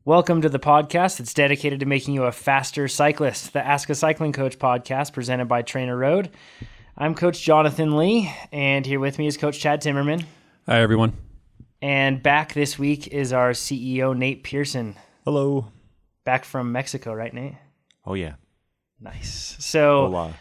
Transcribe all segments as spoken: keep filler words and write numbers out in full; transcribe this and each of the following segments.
Welcome to the podcast that's dedicated to making you a faster cyclist, the Ask a Cycling Coach podcast presented by Trainer Road. I'm Coach Jonathan Lee, and here with me is Coach Chad Timmerman. Hi, everyone. And back this week is our C E O, Nate Pearson. Hello. Back from Mexico, right, Nate? Oh, yeah. Nice. So, Hola.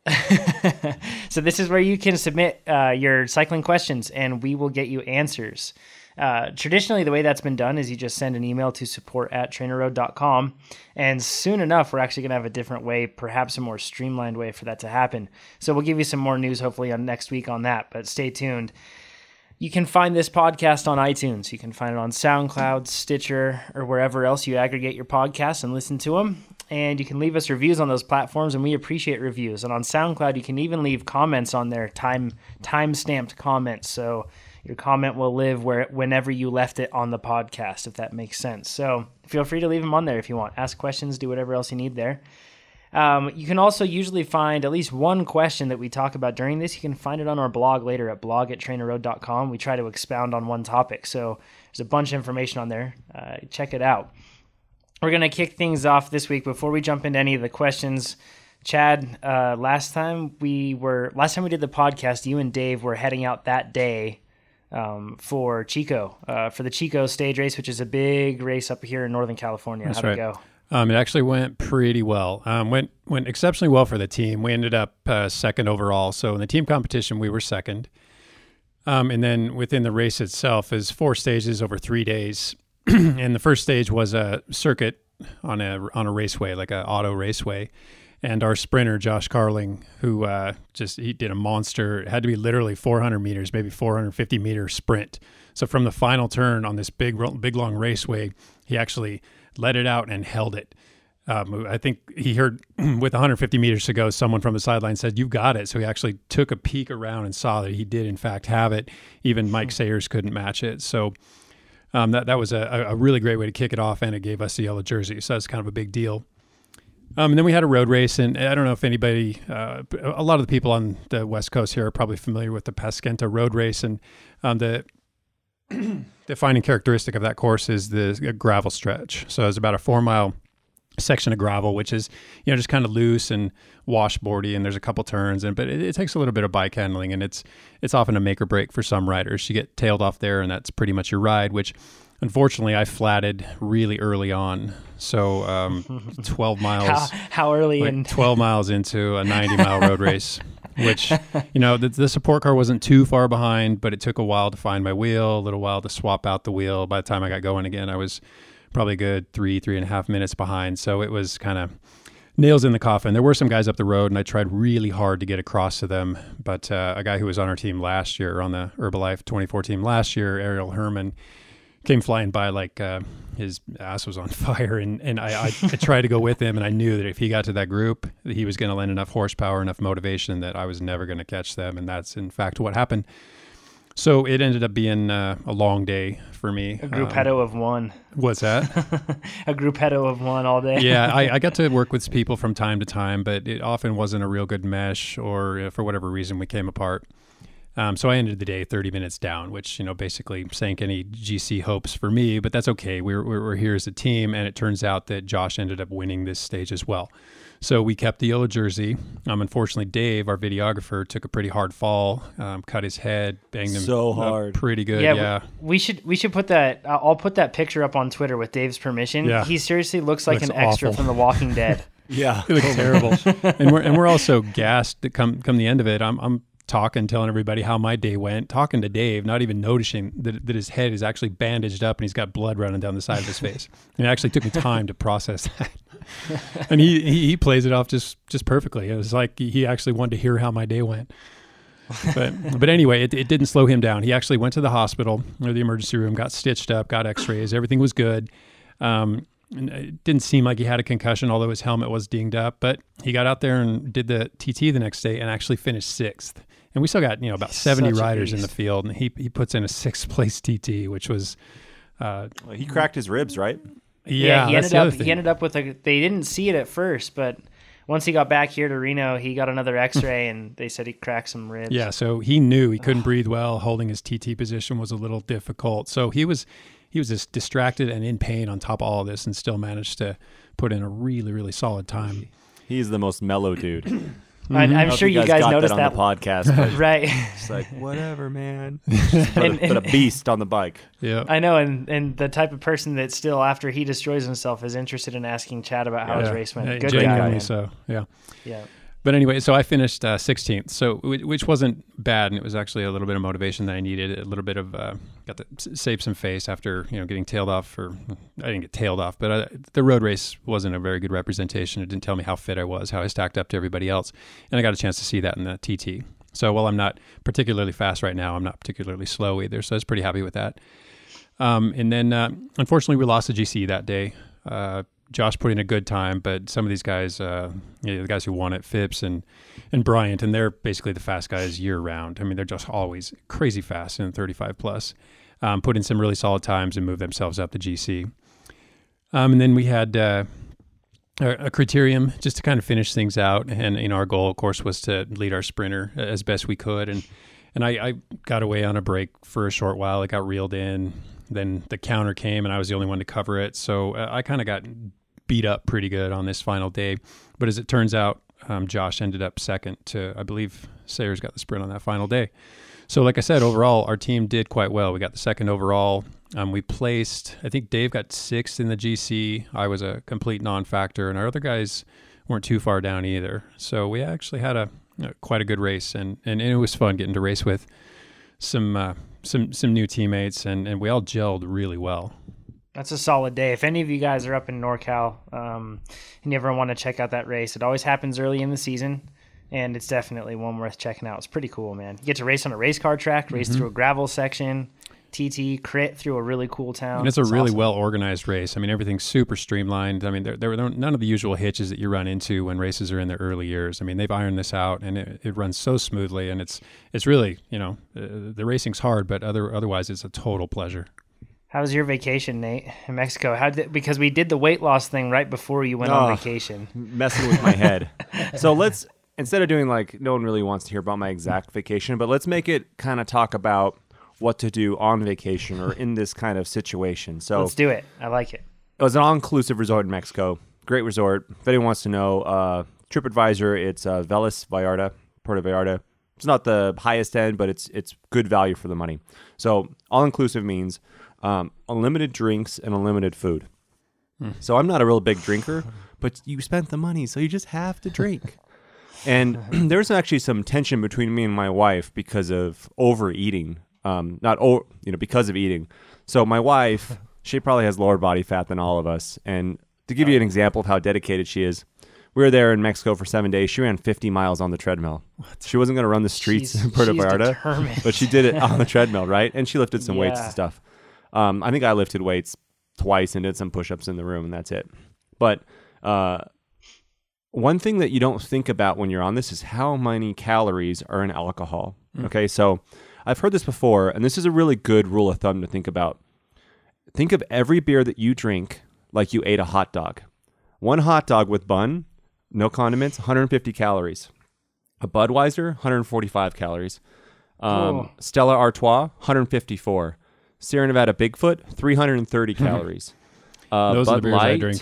so this is where you can submit uh, your cycling questions, and we will get you answers. Uh, traditionally, the way that's been done is you just send an email to support at trainer road dot com, and soon enough, we're actually going to have a different way, perhaps a more streamlined way for that to happen. So we'll give you some more news hopefully on next week on that, but stay tuned. You can find this podcast on iTunes. You can find it on SoundCloud, Stitcher, or wherever else you aggregate your podcasts and listen to them. And you can leave us reviews on those platforms, and we appreciate reviews. And on SoundCloud, you can even leave comments on there, time time-stamped comments. So your comment will live where whenever you left it on the podcast, if that makes sense. So feel free to leave them on there if you want. Ask questions, do whatever else you need there. Um, you can also usually find at least one question that we talk about during this. You can find it on our blog later at blog at trainer road dot com. We try to expound on one topic. So there's a bunch of information on there. Uh, check it out. We're going to kick things off this week before we jump into any of the questions. Chad, uh, last time we were, last time we did the podcast, you and Dave were heading out that day um, for Chico, uh, for the Chico stage race, which is a big race up here in Northern California. That's How'd right. it go? Um, it actually went pretty well. Um, went went exceptionally well for the team. We ended up uh, second overall. So in the team competition, we were second. Um, and then within the race itself is four stages over three days. And the first stage was a circuit on a on a raceway, like an auto raceway. And our sprinter, Josh Carling, who uh, just he did a monster, it had to be literally four hundred meters, maybe four hundred fifty meter sprint. So from the final turn on this big, big long raceway, he actually let it out and held it. Um, I think he heard with one hundred fifty meters to go, someone from the sideline said, "You got it." So he actually took a peek around and saw that he did, in fact, have it. Even Mike Sayers couldn't match it. So um, that, that was a, a really great way to kick it off, and it gave us the yellow jersey. So that's kind of a big deal. Um, and then we had a road race, and I don't know if anybody, uh, a lot of the people on the West Coast here are probably familiar with the Paskenta road race, and um, the defining characteristic of that course is the gravel stretch. So it's about a four mile section of gravel, which is, you know, just kind of loose and washboardy, and there's a couple turns, and but it, it takes a little bit of bike handling, and it's it's often a make or break for some riders. You get tailed off there, and that's pretty much your ride, which unfortunately I flatted really early on. So um, twelve miles. How, how early? Like in twelve miles into a ninety mile road race, which, you know, the, the support car wasn't too far behind, but it took a while to find my wheel, a little while to swap out the wheel. By the time I got going again, I was probably a good three, three and a half minutes behind. So it was kind of nails in the coffin. There were some guys up the road, and I tried really hard to get across to them. But uh, a guy who was on our team last year, on the Herbalife twenty-four team last year, Ariel Herman, came flying by like uh, his ass was on fire, and, and I, I, I tried to go with him, and I knew that if he got to that group, that he was going to lend enough horsepower, enough motivation that I was never going to catch them, and that's in fact what happened. So it ended up being uh, a long day for me. a gruppetto um, of one. What's that? A gruppetto of one all day. Yeah, I, I got to work with people from time to time, but it often wasn't a real good mesh, or uh, for whatever reason we came apart. Um, so I ended the day thirty minutes down, which, you know, basically sank any G C hopes for me, but that's okay. We're, we're, we're here as a team, and it turns out that Josh ended up winning this stage as well. So we kept the yellow jersey. Um, unfortunately, Dave, our videographer, took a pretty hard fall, um, cut his head, banged him So up hard. pretty good. Yeah, Yeah. we should we should put that. I'll put that picture up on Twitter with Dave's permission. Yeah. He seriously looks like Looks an extra awful. from The Walking Dead. Yeah. It looks terrible. And we're and we're also gassed that come come the end of it. I'm I'm talking, telling everybody how my day went, talking to Dave, not even noticing that, that his head is actually bandaged up and he's got blood running down the side of his face. And it actually took me time to process that. And he, he he plays it off just just perfectly. It was like he actually wanted to hear how my day went. But but anyway, it, it didn't slow him down. He actually went to the hospital or the emergency room, got stitched up, got x-rays. Everything was good. Um, and it didn't seem like he had a concussion, although his helmet was dinged up. But he got out there and did the T T the next day and actually finished sixth. And we still got, you know, about He's seventy such a riders in the beast. field. And he he puts in a sixth place T T, which was... Uh, Well, he cracked his ribs, right? yeah, he that's ended the other up thing. he ended up with a. They didn't see it at first, but once he got back here to Reno, he got another X-ray, and they said he cracked some ribs. Yeah, so he knew he couldn't breathe well. Holding his T T position was a little difficult. So he was he was just distracted and in pain on top of all of this and still managed to put in a really, really solid time. He's the most mellow dude. Mm-hmm. I, I'm I sure you guys, got noticed that that, on the podcast. But right? It's like, whatever, man. Just put, And- a, put a beast on the bike. Yeah. I know, and, and the type of person that still, after he destroys himself, is interested in asking Chad about how his Yeah. race went. Yeah, Good guy, genuinely man. so, yeah. Yeah. But anyway, so I finished uh, sixteenth, so wh- which wasn't bad, and it was actually a little bit of motivation that I needed. A little bit of uh, got to s- save some face after you know getting tailed off. For I didn't get tailed off, but I, the road race wasn't a very good representation. It didn't tell me how fit I was, how I stacked up to everybody else, and I got a chance to see that in the T T. So while I'm not particularly fast right now, I'm not particularly slow either. So I was pretty happy with that. Um, and then uh, unfortunately, we lost the G C that day. Uh, Josh put in a good time, but some of these guys, uh, you know, the guys who won it, Phipps and and Bryant, and they're basically the fast guys year round. I mean, they're just always crazy fast in thirty-five plus. Um, put in some really solid times and moved themselves up the G C. Um, and then we had uh, a, a criterium just to kind of finish things out. And you know, our goal, of course, was to lead our sprinter as best we could. And and I, I got away on a break for a short while. I got reeled in. Then the counter came, and I was the only one to cover it. So uh, I kind of got beat up pretty good on this final day. But as it turns out, um, Josh ended up second to, I believe, Sayers got the sprint on that final day. So like I said, overall, our team did quite well. We got the second overall. Um, we placed, I think Dave got sixth in the G C. I was a complete non-factor, and our other guys weren't too far down either. So we actually had a, a quite a good race, and, and, and it was fun getting to race with some uh, some some new teammates, and, and we all gelled really well. That's a solid day. If any of you guys are up in NorCal um, and you ever want to check out that race, it always happens early in the season, and it's definitely one worth checking out. It's pretty cool, man. You get to race on a race car track, race Mm-hmm. through a gravel section, T T, crit through a really cool town. And it's a It's really awesome. well-organized race. I mean, everything's super streamlined. I mean, there, there were none of the usual hitches that you run into when races are in their early years. I mean, they've ironed this out, and it, it runs so smoothly, and it's it's really, you know, uh, the racing's hard, but other otherwise it's a total pleasure. How was your vacation, Nate, in Mexico? How did because we did the weight loss thing right before you went on Oh. vacation. Messing with my head. So let's, instead of doing like, no one really wants to hear about my exact vacation, but let's make it kind of talk about what to do on vacation or in this kind of situation. So Let's do it. I like it. it was an all-inclusive resort in Mexico. Great resort. If anyone wants to know, uh, TripAdvisor, it's uh, Velas Vallarta, Puerto Vallarta. It's not the highest end, but it's it's good value for the money. So all-inclusive means um, unlimited drinks and unlimited food. Hmm. So I'm not a real big drinker, but you spent the money, so you just have to drink. And there's actually some tension between me and my wife because of overeating. Um, not o- you know because of eating. So my wife, she probably has lower body fat than all of us. And to give you an example of how dedicated she is, we were there in Mexico for seven days. She ran fifty miles on the treadmill. She wasn't going to run the streets She's- in Puerto she's Vallarta, determined. but she did it on the treadmill, right? And she lifted some weights Yeah. and stuff. Um, I think I lifted weights twice and did some push-ups in the room, and that's it. But uh, one thing that you don't think about when you're on this is how many calories are in alcohol. Mm. Okay, so I've heard this before, and this is a really good rule of thumb to think about. Think of every beer that you drink like you ate a hot dog. One hot dog with bun, no condiments, one hundred fifty calories. A Budweiser, one hundred forty-five calories. Um, Cool. Stella Artois, one hundred fifty-four. Sierra Nevada Bigfoot, three hundred thirty calories. Uh, Those Bud are the beers Light, I drink.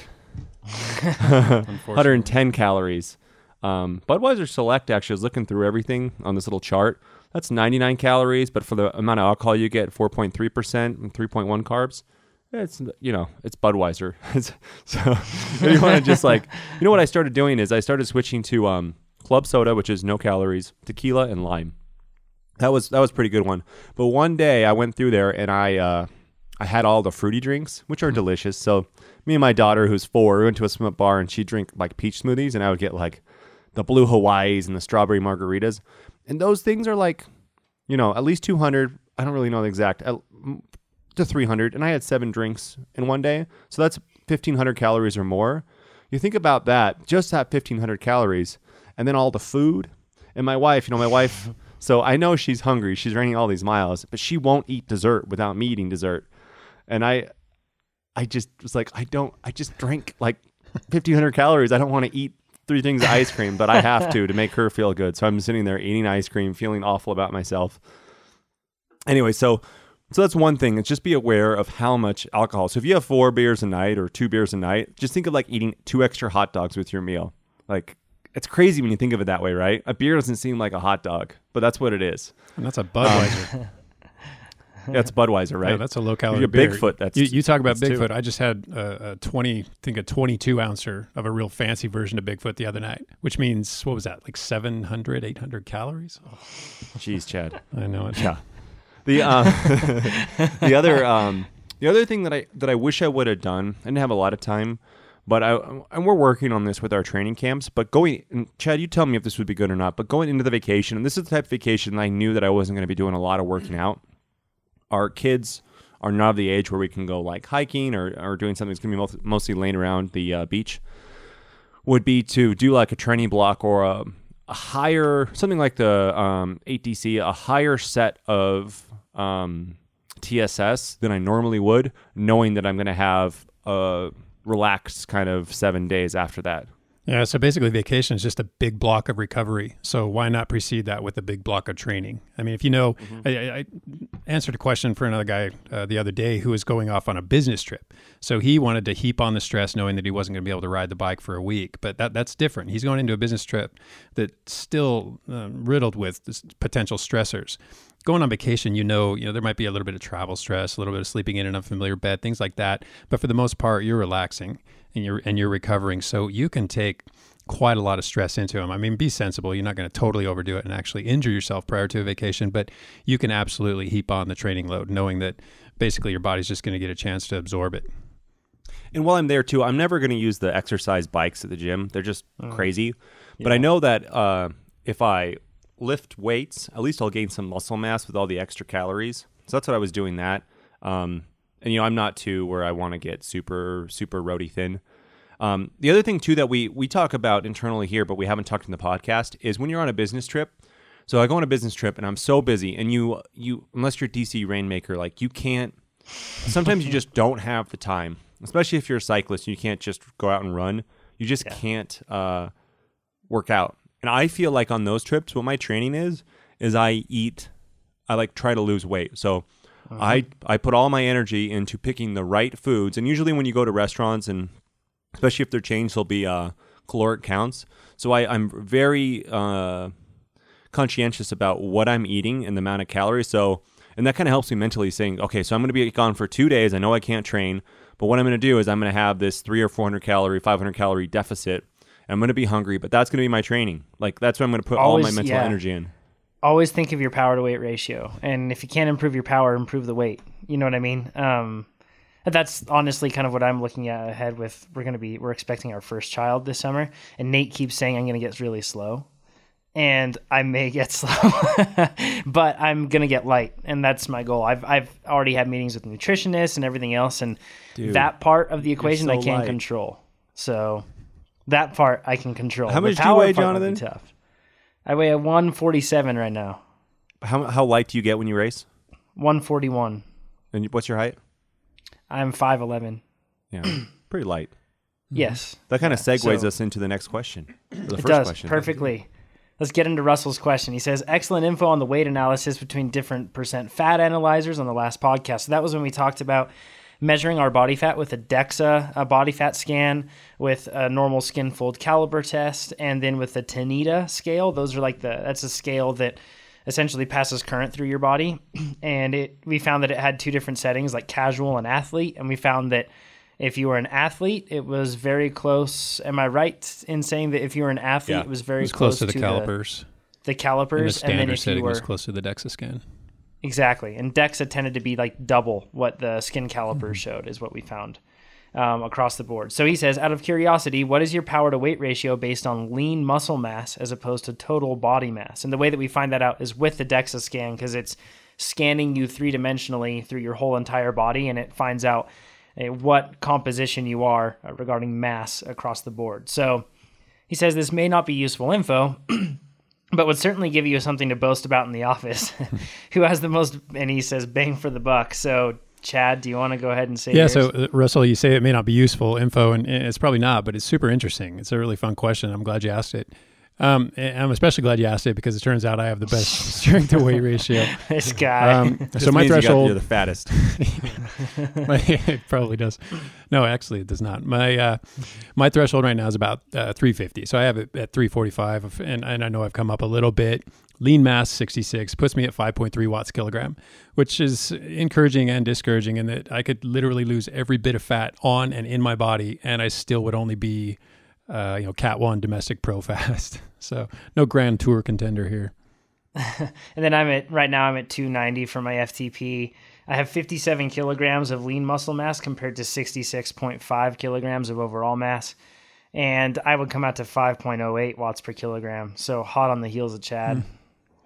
one hundred ten calories. Um, Budweiser Select, actually, I was looking through everything on this little chart. That's ninety-nine calories, but for the amount of alcohol you get, four point three percent and three point one carbs. It's, you know, it's Budweiser. So if you want to just like, you know what I started doing is I started switching to um, club soda, which is no calories, tequila, and lime. That was that was a pretty good one. But one day I went through there and I uh, I had all the fruity drinks, which are delicious. So me and my daughter, who's four, we went to a swim up bar and she'd drink like peach smoothies, and I would get like the blue Hawaiis and the strawberry margaritas. And those things are like, you know, at least two hundred. I don't really know the exact, uh, to three hundred. And I had seven drinks in one day. So that's fifteen hundred calories or more. You think about that, just that fifteen hundred calories, and then all the food. And my wife, you know, my wife, so I know she's hungry. She's running all these miles, but she won't eat dessert without me eating dessert. And I, I just was like, I don't, I just drank like fifteen hundred calories. I don't want to eat three things of ice cream, but I have to to make her feel good. So I'm sitting there eating ice cream, feeling awful about myself. Anyway, so So that's one thing. It's just be aware of how much alcohol. So if you have four beers a night or two beers a night, just think of like eating two extra hot dogs with your meal. Like, it's crazy when you think of it that way, right? A beer doesn't seem like a hot dog, but that's what it is. And that's a Budweiser. Um, yeah, it's Budweiser, right? Yeah, that's a low calorie You're beer. Bigfoot. That's you, you talk about that's Bigfoot. two. I just had a, a twenty, I think a twenty-two ouncer of a real fancy version of Bigfoot the other night, which means, what was that? Like seven hundred, eight hundred calories? Oh. Jeez, Chad. I know it. Yeah. The um, the other um, the other thing that I that I wish I would have done. I didn't have a lot of time, but I and we're working on this with our training camps. But going, and Chad, you tell me if this would be good or not. But going into the vacation, and this is the type of vacation I knew that I wasn't going to be doing a lot of working out. Our kids are not of the age where we can go like hiking or, or doing something that's going to be mostly laying around the uh, beach. Would be to do like a training block or a, a higher something like the um, eight D C, a higher set of um, T S S than I normally would, knowing that I'm going to have a relaxed kind of seven days after that. Yeah, so basically vacation is just a big block of recovery. So why not precede that with a big block of training? I mean, if you know, mm-hmm. I, I answered a question for another guy uh, the other day who was going off on a business trip. So he wanted to heap on the stress knowing that he wasn't going to be able to ride the bike for a week. But that that's different. He's going into a business trip that's still um, riddled with this potential stressors. Going on vacation, you know, you know, there might be a little bit of travel stress, a little bit of sleeping in an unfamiliar bed, things like that. But for the most part, you're relaxing and you're and you're recovering, so you can take quite a lot of stress into them. I mean, be sensible. You're not going to totally overdo it and actually injure yourself prior to a vacation, but you can absolutely heap on the training load, knowing that basically your body's just going to get a chance to absorb it. And while I'm there too, I'm never going to use the exercise bikes at the gym. They're just mm. crazy. Yeah. But I know that uh, if I lift weights, at least I'll gain some muscle mass with all the extra calories. So that's what I was doing that. Um, and, you know, I'm not too where I want to get super, super roady thin. Um, the other thing, too, that we, we talk about internally here, but we haven't talked in the podcast, is when you're on a business trip. So I go on a business trip and I'm so busy and you, you unless you're D C Rainmaker, like you can't, sometimes you just don't have the time, especially if you're a cyclist, you can't just go out and run. You just yeah. can't uh, work out. And I feel like on those trips, what my training is, is I eat, I like try to lose weight. So uh-huh. I, I put all my energy into picking the right foods. And usually when you go to restaurants, and especially if they're changed, there'll be uh, caloric counts. So I, I'm very uh, conscientious about what I'm eating and the amount of calories. So, and that kind of helps me mentally saying, okay, so I'm going to be gone for two days. I know I can't train, but what I'm going to do is I'm going to have this three or four hundred calorie, five hundred calorie deficit. I'm going to be hungry, but that's going to be my training. Like, that's where I'm going to put Always, all my mental yeah. energy in. Always think of your power to weight ratio. And if you can't improve your power, improve the weight. You know what I mean? Um, that's honestly kind of what I'm looking at ahead with. We're going to be, we're expecting our first child this summer. And Nate keeps saying I'm going to get really slow. And I may get slow, but I'm going to get light. And that's my goal. I've, I've already had meetings with nutritionists and everything else. And Dude, that part of the equation so I can't light. control. So... that part I can control. How much do you weigh, Jonathan? Tough. I weigh a one forty-seven right now. How how light do you get when you race? one forty-one. And what's your height? I'm five eleven. Yeah, pretty light. Yes. That kind of yeah. segues so, us into the next question. The it first does, question. perfectly. Let's get into Russell's question. He says, excellent info on the weight analysis between different percent fat analyzers on the last podcast. So that was when we talked about measuring our body fat with a DEXA, a body fat scan, with a normal skin fold caliber test, and then with the Tanita scale. Those are like the, that's a scale that essentially passes current through your body. And it, we found that it had two different settings, like casual and athlete. And we found that if you were an athlete, it was very close. Am I right in saying that if you were an athlete, yeah. it was very it was close, close to the to calipers? The, the calipers. And the standard and then if setting you were, was close to the DEXA scan. Exactly. And DEXA tended to be like double what the skin calipers mm-hmm. showed, is what we found um, across the board. So he says, out of curiosity, what is your power to weight ratio based on lean muscle mass as opposed to total body mass? And the way that we find that out is with the DEXA scan, because it's scanning you three-dimensionally through your whole entire body, and it finds out uh, what composition you are uh, regarding mass across the board. So he says this may not be useful info, but would certainly give you something to boast about in the office. Who has the most, and he says, bang for the buck. So, Chad, do you want to go ahead and say Yeah, yours? so, uh, Russell, you say it may not be useful info, and it's probably not, but it's super interesting. It's a really fun question. I'm glad you asked it. Um, and I'm especially glad you asked it because it turns out I have the best strength to weight ratio. This guy. Um, so my threshold, you got, you're the fattest. my, it probably does. No, actually, it does not. My uh, my threshold right now is about uh, three fifty. So I have it at three forty-five, and, and I know I've come up a little bit. Lean mass sixty-six puts me at five point three watts kilogram, which is encouraging and discouraging in that I could literally lose every bit of fat on and in my body, and I still would only be, uh, you know, Cat one domestic pro fast. So no Grand Tour contender here. And then I'm at right now I'm at two ninety for my F T P. I have fifty-seven kilograms of lean muscle mass compared to sixty-six point five kilograms of overall mass. And I would come out to five point oh eight watts per kilogram. So hot on the heels of Chad. Mm.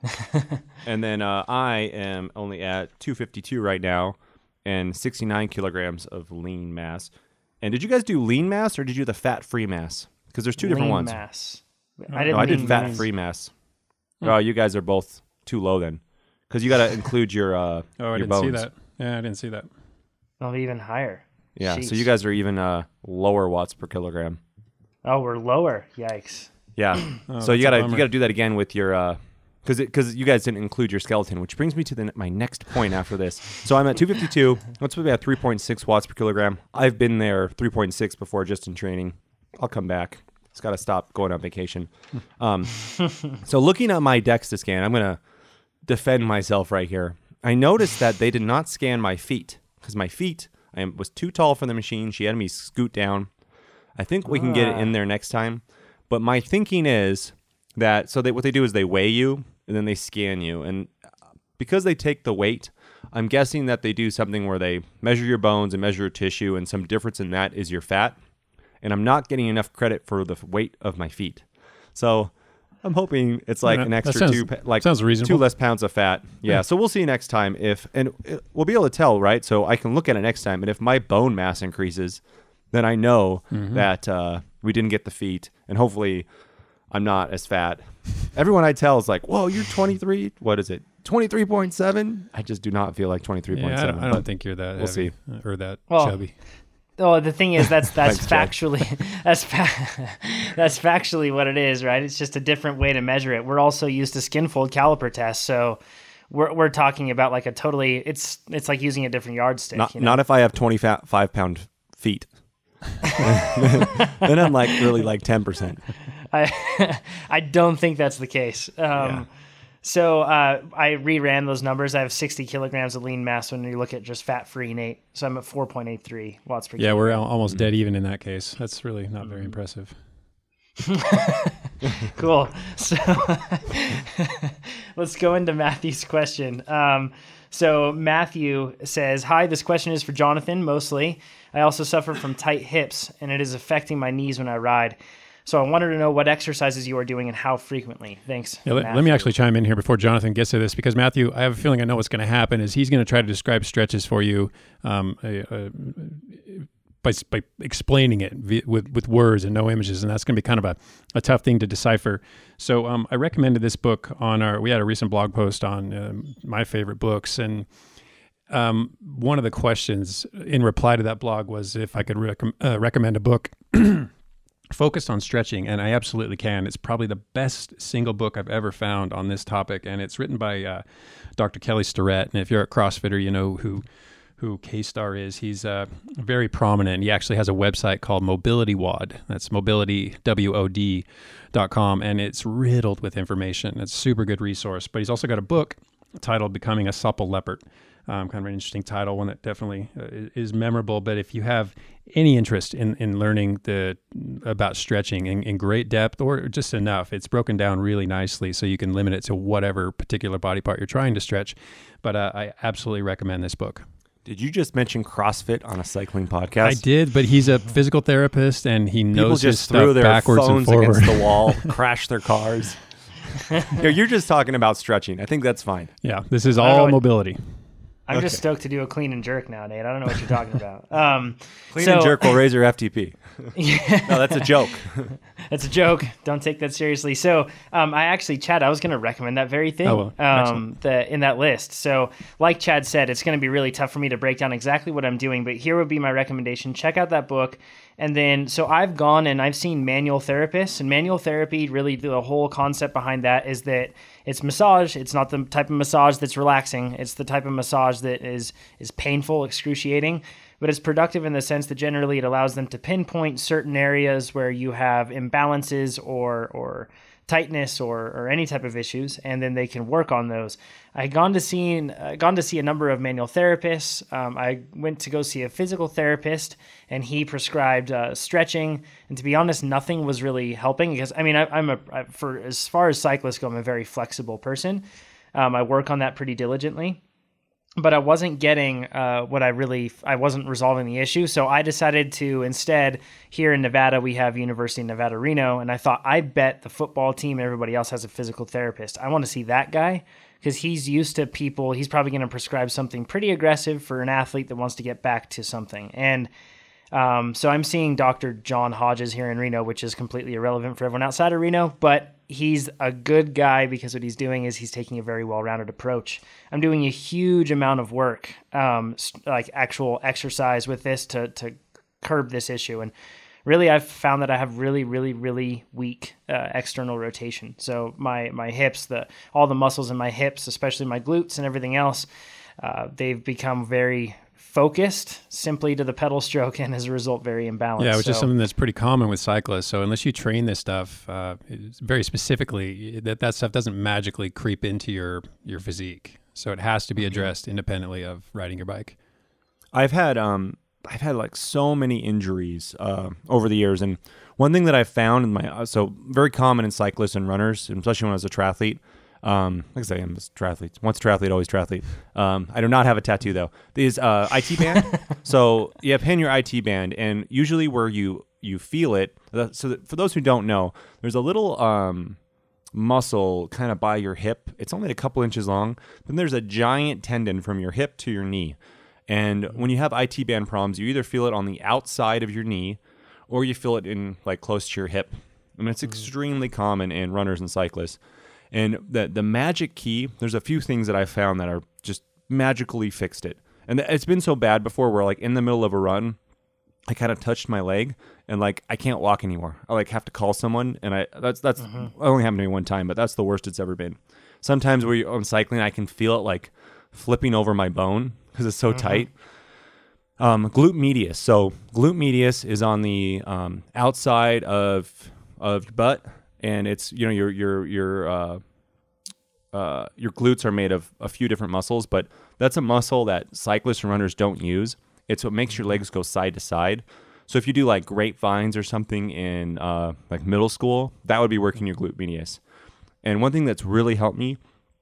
And then uh, I am only at two fifty-two right now and sixty-nine kilograms of lean mass. And did you guys do lean mass or did you do the fat-free mass? Because there's two different lean ones. Mass. I, no, I did fat-free mass. Oh, you guys are both too low then. Because you got to include your uh, Oh, I your didn't bones. see that. Yeah, I didn't see that. Well, even higher. Yeah, Sheesh. so you guys are even uh, lower watts per kilogram. Oh, we're lower. Yikes. Yeah. Oh, so you that's a gotta bummer. you gotta do that again with your uh, because because you guys didn't include your skeleton, which brings me to the, my next point after this. So I'm at two fifty-two. Let's put me at three point six watts per kilogram. I've been there three point six before just in training. I'll come back. Just got to stop going on vacation. Um, so looking at my DEXA scan, I'm gonna defend myself right here. I noticed that they did not scan my feet because my feet I was too tall for the machine. She had me scoot down. I think we can get it in there next time. But my thinking is that, so they, what they do is they weigh you and then they scan you. And because they take the weight, I'm guessing that they do something where they measure your bones and measure your tissue, and some difference in that is your fat. And I'm not getting enough credit for the weight of my feet. So I'm hoping it's like Yeah, an that extra sounds- two, pa- like sounds reasonable. two less pounds of fat. Yeah, Yeah. So we'll see next time if, and it, we'll be able to tell, right? So I can look at it next time. And if my bone mass increases, then I know Mm-hmm. that uh, we didn't get the feet, and hopefully I'm not as fat. Everyone I tell is like, whoa, you're twenty-three. What is it? twenty-three point seven? I just do not feel like twenty-three point Yeah, I seven. don't, I don't think you're that we'll heavy see. or that Well, chubby. Oh, the thing is that's that's Thanks, Chad. factually that's fa- that's factually what it is, right? It's just a different way to measure it. We're also used to skin fold caliper tests, so we're we're talking about like a totally it's it's like using a different yardstick. Not, you know? not if I have twenty-five pound feet. Then I'm like really like ten percent. I I don't think that's the case. Um, Yeah. So uh, I reran those numbers. I have sixty kilograms of lean mass when you look at just fat free, Nate. So I'm at four point eight three watts per Yeah, kilogram. we're al- almost dead even in that case. That's really not very impressive. Cool. So let's go into Matthew's question. Um, so Matthew says, "Hi, this question is for Jonathan mostly. I also suffer from tight hips, and it is affecting my knees when I ride. So I wanted to know what exercises you are doing and how frequently. Thanks." Yeah, let, let me Matthew. actually chime in here before Jonathan gets to this, because Matthew, I have a feeling I know what's going to happen is he's going to try to describe stretches for you um, uh, uh, by, by explaining it vi- with, with words and no images, and that's going to be kind of a, a tough thing to decipher. So um, I recommended this book on our, we had a recent blog post on um, my favorite books, and um, one of the questions in reply to that blog was if I could rec- uh, recommend a book focused on stretching, and I absolutely can. It's probably the best single book I've ever found on this topic, and it's written by uh, Doctor Kelly Starrett. And if you're a CrossFitter, you know who who K-Star is. He's uh, very prominent. He actually has a website called Mobility W O D. That's mobility, W O D dot com, and it's riddled with information. It's a super good resource. But he's also got a book titled Becoming a Supple Leopard. Um, kind of an interesting title, one that definitely uh, is memorable. But if you have any interest in, in learning the about stretching in, in great depth or just enough, it's broken down really nicely so you can limit it to whatever particular body part you're trying to stretch. But uh, I absolutely recommend this book. Did you just mention CrossFit on a cycling podcast? I did, but he's a physical therapist and he People knows his just threw stuff their backwards and phones forward. against the wall, crash their cars. Yo, you're just talking about stretching. I think that's fine. Yeah, this is I don't know all what- mobility. I'm Okay. just stoked to do a clean and jerk now, Nate. I don't know what you're talking about. Um, Clean so, and jerk will raise your F T P. No, that's a joke. That's a joke. Don't take that seriously. So um, I actually, Chad, I was going to recommend that very thing oh, well, um, the, in that list. So like Chad said, it's going to be really tough for me to break down exactly what I'm doing, but here would be my recommendation. Check out that book. And then, so I've gone and I've seen manual therapists, and manual therapy, really the whole concept behind that is that it's massage. It's not the type of massage that's relaxing. It's the type of massage that is, is painful, excruciating, but it's productive in the sense that generally it allows them to pinpoint certain areas where you have imbalances or or tightness or or any type of issues, and then they can work on those. I had gone to see uh, gone to see a number of manual therapists. Um, I went to go see a physical therapist, and he prescribed uh, stretching. And to be honest, nothing was really helping because I mean I, I'm a I, for as far as cyclists go, I'm a very flexible person. Um, I work on that pretty diligently. But I wasn't getting uh, what I really, I wasn't resolving the issue. So I decided to instead, here in Nevada, we have University of Nevada, Reno. And I thought, I bet the football team and everybody else has a physical therapist. I want to see that guy because he's used to people. He's probably going to prescribe something pretty aggressive for an athlete that wants to get back to something. And um, so I'm seeing Doctor John Hodges here in Reno, which is completely irrelevant for everyone outside of Reno, but he's a good guy because what he's doing is he's taking a very well-rounded approach. I'm doing a huge amount of work, um, like actual exercise with this to, to curb this issue. And really, I've found that I have really, really, really weak uh, external rotation. So my, my hips, the, all the muscles in my hips, especially my glutes and everything else, uh, they've become very focused simply to the pedal stroke, and as a result, very imbalanced. Yeah, which so, is something that's pretty common with cyclists. So unless you train this stuff uh, very specifically, that that stuff doesn't magically creep into your your physique. So it has to be addressed independently of riding your bike. I've had um I've had like so many injuries uh, over the years, and one thing that I found in my so very common in cyclists and runners, especially when I was a triathlete. Um, like I say, I'm a triathlete. Once triathlete, always triathlete. Um, I do not have a tattoo though. Is uh, I T band. So you pin your I T band, and usually where you you feel it. So that for those who don't know, there's a little um, muscle kind of by your hip. It's only a couple inches long. Then there's a giant tendon from your hip to your knee. And when you have I T band problems, you either feel it on the outside of your knee, or you feel it in like close to your hip. I mean, it's mm-hmm. extremely common in runners and cyclists. And the the magic key, there's a few things that I found that are just magically fixed it. And it's been so bad before where like in the middle of a run, I kind of touched my leg and like I can't walk anymore. I like have to call someone, and I that's that's mm-hmm. only happened to me one time, but that's the worst it's ever been. Sometimes where you're on cycling, I can feel it like flipping over my bone because it's so mm-hmm. tight. Um, glute medius. So glute medius is on the um, outside of of your butt. And it's, you know, your your your uh, uh, your glutes are made of a few different muscles, but that's a muscle that cyclists and runners don't use. It's what makes your legs go side to side. So if you do like grapevines or something in uh, like middle school, that would be working your glute medius. And one thing that's really helped me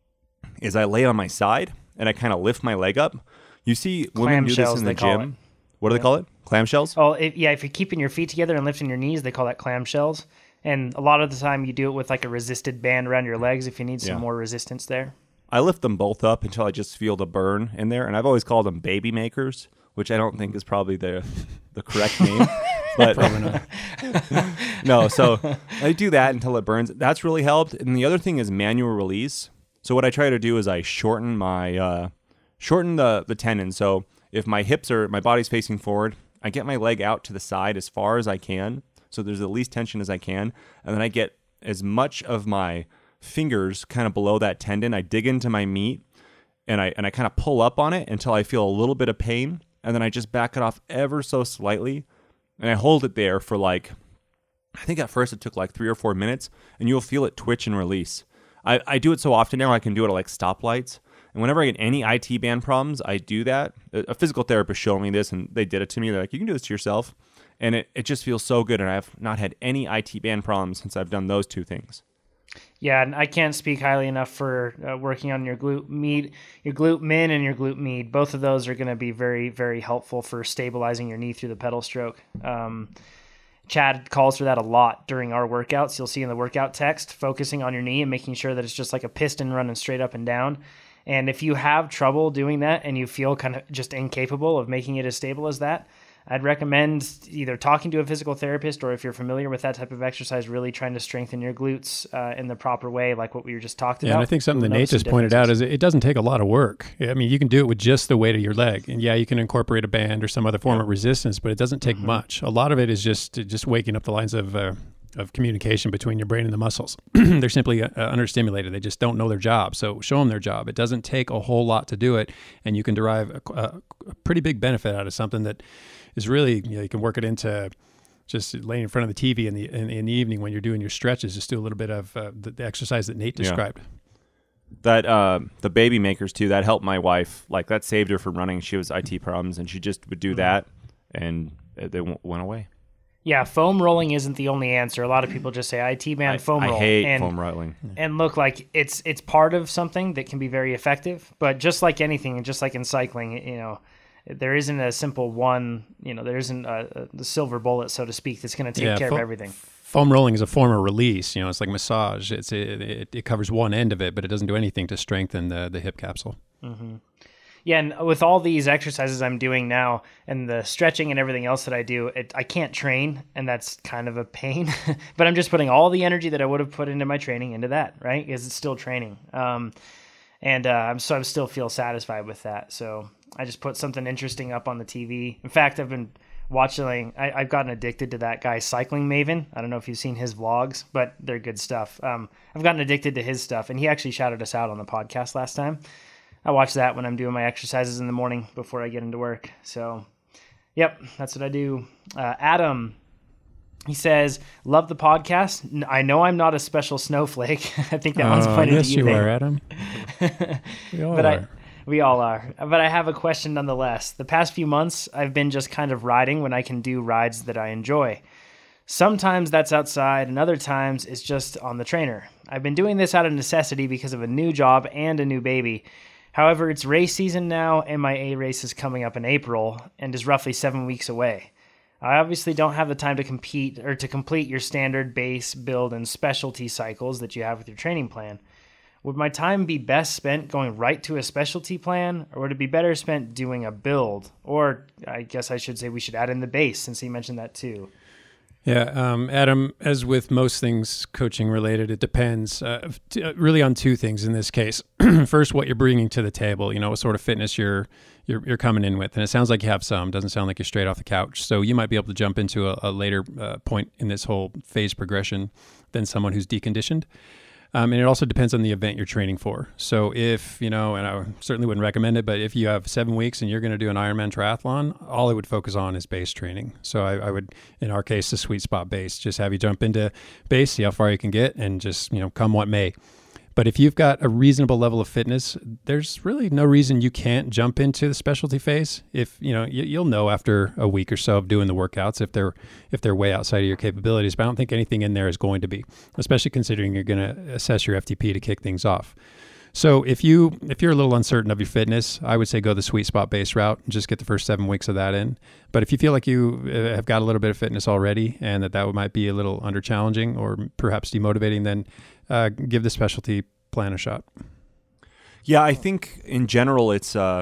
is I lay on my side and I kind of lift my leg up. You see women do this in the gym. What do they call it? Clamshells? Oh, if, yeah. If you're keeping your feet together and lifting your knees, they call that clamshells. And a lot of the time you do it with like a resisted band around your legs if you need some yeah. more resistance there. I lift them both up until I just feel the burn in there. And I've always called them baby makers, which I don't think is probably the the correct name. But probably not. No, so I do that until it burns. That's really helped. And the other thing is manual release. So what I try to do is I shorten my uh, shorten the, the tendon. So if my hips are, my body's facing forward, I get my leg out to the side as far as I can. So there's the least tension as I can. And then I get as much of my fingers kind of below that tendon. I dig into my meat and I and I kind of pull up on it until I feel a little bit of pain. And then I just back it off ever so slightly. And I hold it there for like, I think at first it took like three or four minutes. And you'll feel it twitch and release. I, I do it so often now I can do it at like stoplights. And whenever I get any I T band problems, I do that. A physical therapist showed me this and they did it to me. They're like, you can do this to yourself. And it, it just feels so good. And I've not had any I T band problems since I've done those two things. Yeah, and I can't speak highly enough for uh, working on your glute med, your glute min and your glute med. Both of those are going to be very, very helpful for stabilizing your knee through the pedal stroke. Um, Chad calls for that a lot during our workouts. You'll see in the workout text, focusing on your knee and making sure that it's just like a piston running straight up and down. And if you have trouble doing that and you feel kind of just incapable of making it as stable as that, I'd recommend either talking to a physical therapist, or if you're familiar with that type of exercise, really trying to strengthen your glutes uh, in the proper way, like what we were just talking yeah, about. And I think something that Nate just pointed out is it doesn't take a lot of work. I mean, you can do it with just the weight of your leg. And yeah, you can incorporate a band or some other form of resistance, but it doesn't take mm-hmm. much. A lot of it is just just waking up the lines of uh, of communication between your brain and the muscles. They're simply uh, understimulated. They just don't know their job. So show them their job. It doesn't take a whole lot to do it, and you can derive a, a, a pretty big benefit out of something that is really, you know, you can work it into just laying in front of the T V in the in, in the evening when you're doing your stretches. Just do a little bit of uh, the, the exercise that Nate described. Yeah. That uh, the baby makers too. That helped my wife. Like that saved her from running. She was I T problems, and she just would do mm-hmm. that, and they w- went away. Yeah, foam rolling isn't the only answer. A lot of people just say I T band, foam roll. I hate and, foam rolling. And look, like it's it's part of something that can be very effective, but just like anything, and just like in cycling, you know, there isn't a simple one, you know, there isn't a, a the silver bullet, so to speak, that's going to take yeah, care fo- of everything. Foam rolling is a form of release. You know, it's like massage. It's it, it, it covers one end of it, but it doesn't do anything to strengthen the, the hip capsule. Mm-hmm. Yeah, and with all these exercises I'm doing now and the stretching and everything else that I do, it, I can't train, and that's kind of a pain. But I'm just putting all the energy that I would have put into my training into that, right? Because it's still training. Um, and uh, I'm so I still feel satisfied with that. So I just put something interesting up on the T V. In fact, I've been watching, I, I've gotten addicted to that guy, Cycling Maven. I don't know if you've seen his vlogs, but they're good stuff. Um, I've gotten addicted to his stuff, and he actually shouted us out on the podcast last time. I watch that when I'm doing my exercises in the morning before I get into work. So, yep, that's what I do. Uh, Adam, he says, love the podcast. I know I'm not a special snowflake. I think that uh, one's pointed yes, to you. Yes, you there. are, Adam. We all but are. I, we all are. But I have a question nonetheless. The past few months, I've been just kind of riding when I can do rides that I enjoy. Sometimes that's outside, and other times it's just on the trainer. I've been doing this out of necessity because of a new job and a new baby. However, it's race season now, and my A race is coming up in April and is roughly seven weeks away. I obviously don't have the time to compete or to complete your standard base, build, and specialty cycles that you have with your training plan. Would my time be best spent going right to a specialty plan, or would it be better spent doing a build? Or I guess I should say we should add in the base, since he mentioned that too. Yeah, um, Adam, as with most things coaching related, it depends uh, t- really on two things in this case. First, what you're bringing to the table, you know, what sort of fitness you're, you're you're coming in with. And it sounds like you have some. Doesn't sound like you're straight off the couch. So you might be able to jump into a, a later uh, point in this whole phase progression than someone who's deconditioned. Um, and it also depends on the event you're training for. So if, you know, and I certainly wouldn't recommend it, but if you have seven weeks and you're going to do an Ironman triathlon, all I would focus on is base training. So I, I would, in our case, the sweet spot base, just have you jump into base, see how far you can get, and just, you know, come what may. But if you've got a reasonable level of fitness, there's really no reason you can't jump into the specialty phase. If, you know, you, you'll know after a week or so of doing the workouts if they're if they're way outside of your capabilities. But I don't think anything in there is going to be, especially considering you're going to assess your F T P to kick things off. So if you if you're a little uncertain of your fitness, I would say go the sweet spot base route and just get the first seven weeks of that in. But if you feel like you have got a little bit of fitness already and that that might be a little under challenging or perhaps demotivating, then uh, give the specialty plan a shot. Yeah, I think in general it's uh,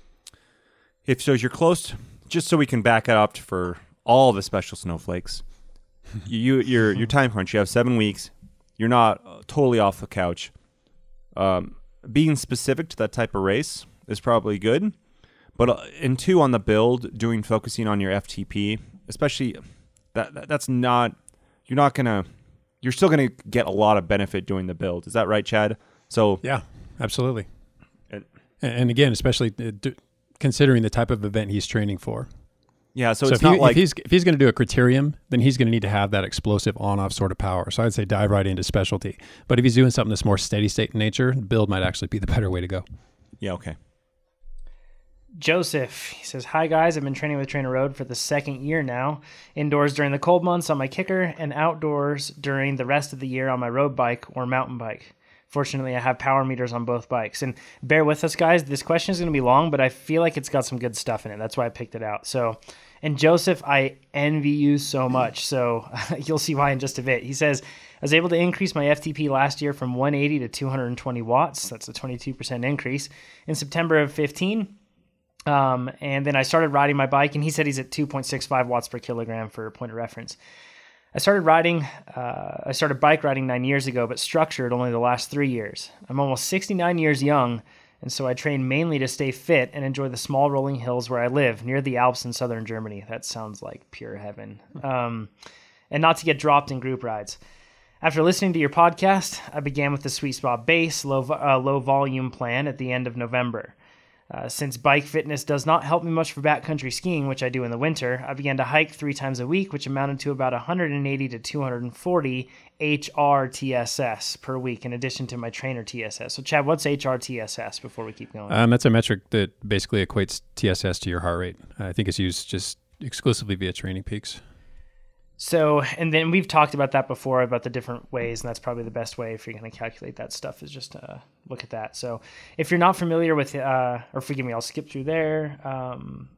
if so, you're close. Just so we can back it up for all the special snowflakes. you your your time crunch. You have seven weeks. You're not uh, totally off the couch. Um, being specific to that type of race is probably good, but uh, and two on the build, doing focusing on your F T P, especially that, that that's not you're not gonna you're still gonna get a lot of benefit doing the build. Is that right, Chad? So yeah, absolutely. And, and again, especially uh, d- considering the type of event he's training for. Yeah, so, so it's if not he, like if he's if he's going to do a criterium, then he's going to need to have that explosive on-off sort of power. So I'd say dive right into specialty. But if he's doing something that's more steady state in nature, build might actually be the better way to go. Yeah, okay. Joseph, he says, hi guys, I've been training with Trainer Road for the second year now, indoors during the cold months on my kicker and outdoors during the rest of the year on my road bike or mountain bike. Fortunately, I have power meters on both bikes. And bear with us, guys. This question is going to be long, but I feel like it's got some good stuff in it. That's why I picked it out. So, and Joseph, I envy you so much. So you'll see why in just a bit. He says, I was able to increase my F T P last year from one eighty to two hundred twenty watts. That's a twenty-two percent increase. In September of fifteen, Um, and then I started riding my bike, and he said he's at two point six five watts per kilogram for a point of reference. I started riding, uh, I started bike riding nine years ago, but structured only the last three years. I'm almost sixty-nine years young, and so I train mainly to stay fit and enjoy the small rolling hills where I live, near the Alps in southern Germany. That sounds like pure heaven. Um, and not to get dropped in group rides. After listening to your podcast, I began with the Sweet Spot Base low, uh, low volume plan at the end of November. Uh, since bike fitness does not help me much for backcountry skiing, which I do in the winter, I began to hike three times a week, which amounted to about one hundred eighty to two hundred forty H R T S S per week, in addition to my trainer T S S. So, Chad, what's H R T S S before we keep going? Um, that's a metric that basically equates T S S to your heart rate. I think it's used just exclusively via Training Peaks. So, and then we've talked about that before, about the different ways, and that's probably the best way if you're going to calculate that stuff, is just to look at that. So if you're not familiar with, uh, or forgive me, I'll skip through there. Um,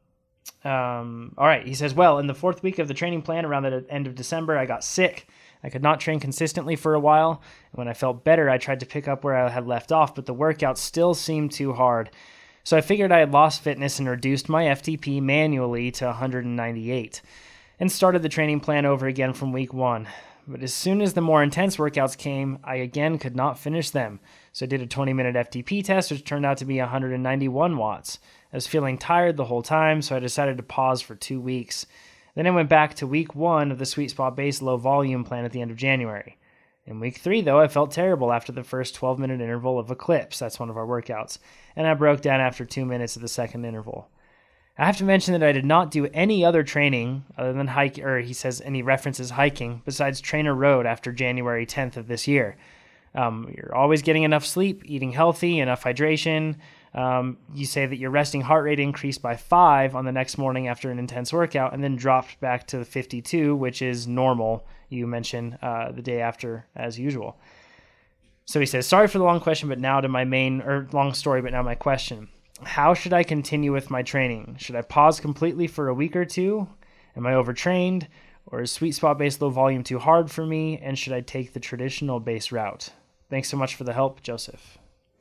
um, all right, he says, well, in the fourth week of the training plan, around the end of December, I got sick. I could not train consistently for a while. When I felt better, I tried to pick up where I had left off, but the workout still seemed too hard. So I figured I had lost fitness and reduced my F T P manually to one hundred ninety-eight. And started the training plan over again from week one. But as soon as the more intense workouts came, I again could not finish them. So I did a twenty-minute F T P test, which turned out to be one hundred ninety-one watts. I was feeling tired the whole time, so I decided to pause for two weeks. Then I went back to week one of the Sweet Spot Base low volume plan at the end of January. In week three, though, I felt terrible after the first twelve-minute interval of Eclipse. That's one of our workouts. And I broke down after two minutes of the second interval. I have to mention that I did not do any other training other than hike, or he says, and he references hiking, besides Trainer Road after January tenth of this year. Um, you're always getting enough sleep, eating healthy, enough hydration. Um, you say that your resting heart rate increased by five on the next morning after an intense workout, and then dropped back to fifty-two, which is normal, you mentioned, uh, the day after, as usual. So he says, sorry for the long question, but now to my main, or long story, but now my question. How should I continue with my training? Should I pause completely for a week or two? Am I overtrained? Or is Sweet Spot Base low volume too hard for me? And should I take the traditional base route? Thanks so much for the help, Joseph.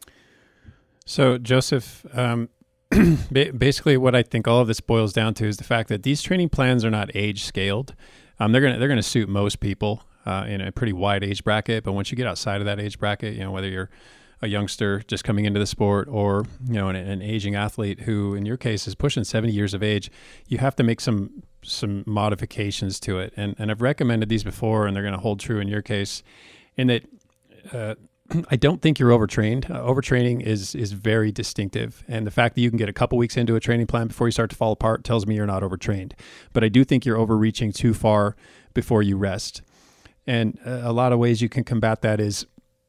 So, Joseph, um, basically what I think all of this boils down to is the fact that these training plans are not age scaled. Um, they're gonna they're gonna suit most people uh, in a pretty wide age bracket. But once you get outside of that age bracket, you know, whether you're a youngster just coming into the sport, or you know, an, an aging athlete who, in your case, is pushing seventy years of age, you have to make some some modifications to it. And and I've recommended these before, and they're going to hold true in your case, in that uh, I don't think you're overtrained. Uh, overtraining is is very distinctive, and the fact that you can get a couple weeks into a training plan before you start to fall apart tells me you're not overtrained. But I do think you're overreaching too far before you rest. And a, a lot of ways you can combat that is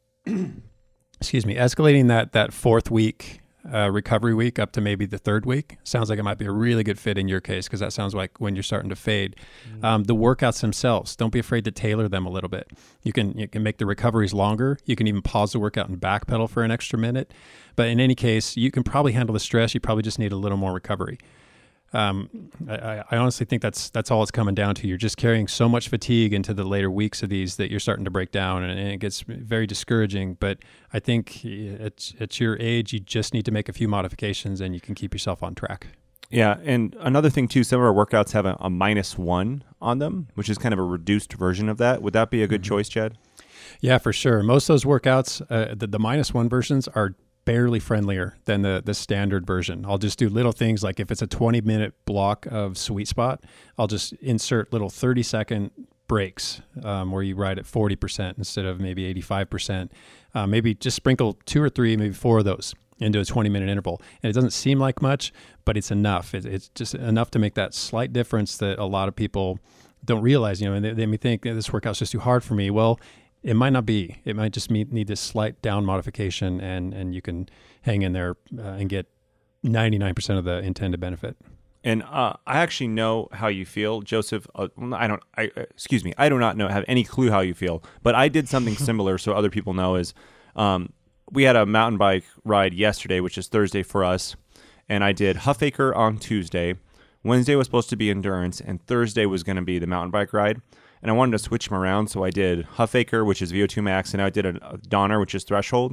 excuse me, escalating that that fourth week uh, recovery week up to maybe the third week. Sounds like it might be a really good fit in your case, because that sounds like when you're starting to fade. Mm-hmm. Um, the workouts themselves, don't be afraid to tailor them a little bit. You can you can make the recoveries longer. You can even pause the workout and backpedal for an extra minute. But in any case, you can probably handle the stress. You probably just need a little more recovery. Um, I, I honestly think that's that's all it's coming down to. You're just carrying so much fatigue into the later weeks of these that you're starting to break down, and, and it gets very discouraging. But I think it's at your age, you just need to make a few modifications, and you can keep yourself on track. Yeah, and another thing too, some of our workouts have a, a minus one on them, which is kind of a reduced version of that. Would that be a good mm-hmm. choice, Chad? Yeah, for sure. Most of those workouts, uh, the, the minus one versions are barely friendlier than the the standard version. I'll just do little things like if it's a twenty minute block of Sweet Spot, I'll just insert little thirty second breaks um, where you ride at forty percent instead of maybe eighty-five percent. Uh, maybe just sprinkle two or three, maybe four of those into a twenty minute interval. And it doesn't seem like much, but it's enough. It, it's just enough to make that slight difference that a lot of people don't realize, you know, and they, they may think this workout's just too hard for me. Well, it might not be. It might just need, need this slight down modification, and, and you can hang in there uh, and get ninety-nine percent of the intended benefit. And uh, I actually know how you feel, Joseph. Uh, I don't. I uh, excuse me. I do not know have any clue how you feel. But I did something similar, so other people know. Is um, we had a mountain bike ride yesterday, which is Thursday for us, and I did Huffaker on Tuesday. Wednesday was supposed to be endurance, and Thursday was going to be the mountain bike ride. And I wanted to switch them around, so I did Huffaker, which is V O two max, and I did a, a Donner, which is threshold.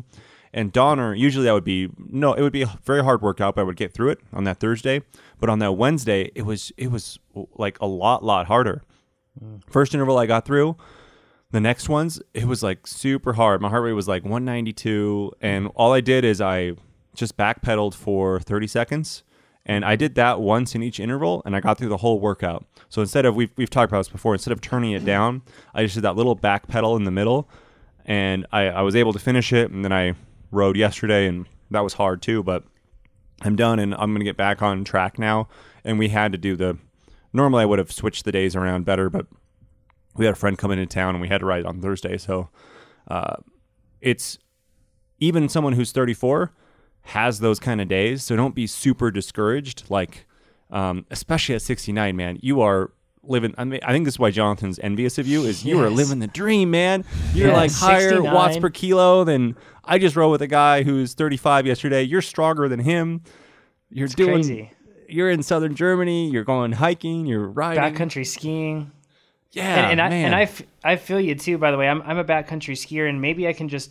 And Donner, usually that would be no, it would be a very hard workout, but I would get through it on that Thursday. But on that Wednesday, it was it was like a lot, lot harder. Mm. First interval I got through. The next ones, it was like super hard. My heart rate was like one ninety-two, and all I did is I just backpedaled for thirty seconds. And I did that once in each interval, and I got through the whole workout. So instead of, we've, we've talked about this before, instead of turning it down, I just did that little back pedal in the middle, and I, I was able to finish it. And then I rode yesterday, and that was hard too, but I'm done, and I'm going to get back on track now. And we had to do the, normally I would have switched the days around better, but we had a friend come into town, and we had to ride on Thursday. So uh, it's, even someone who's thirty-four has those kind of days, so don't be super discouraged. Like, um, especially at sixty-nine, man, you are living. I mean, I think this is why Jonathan's envious of you. Is you yes. are living the dream, man. You're yes, like higher sixty-nine watts per kilo than I just rode with a guy who's thirty-five yesterday. You're stronger than him. You're it's doing. Crazy. You're in southern Germany. You're going hiking. You're riding backcountry skiing. Yeah, and, and I man. and I, f- I feel you too. By the way, I'm I'm a backcountry skier, and maybe I can just.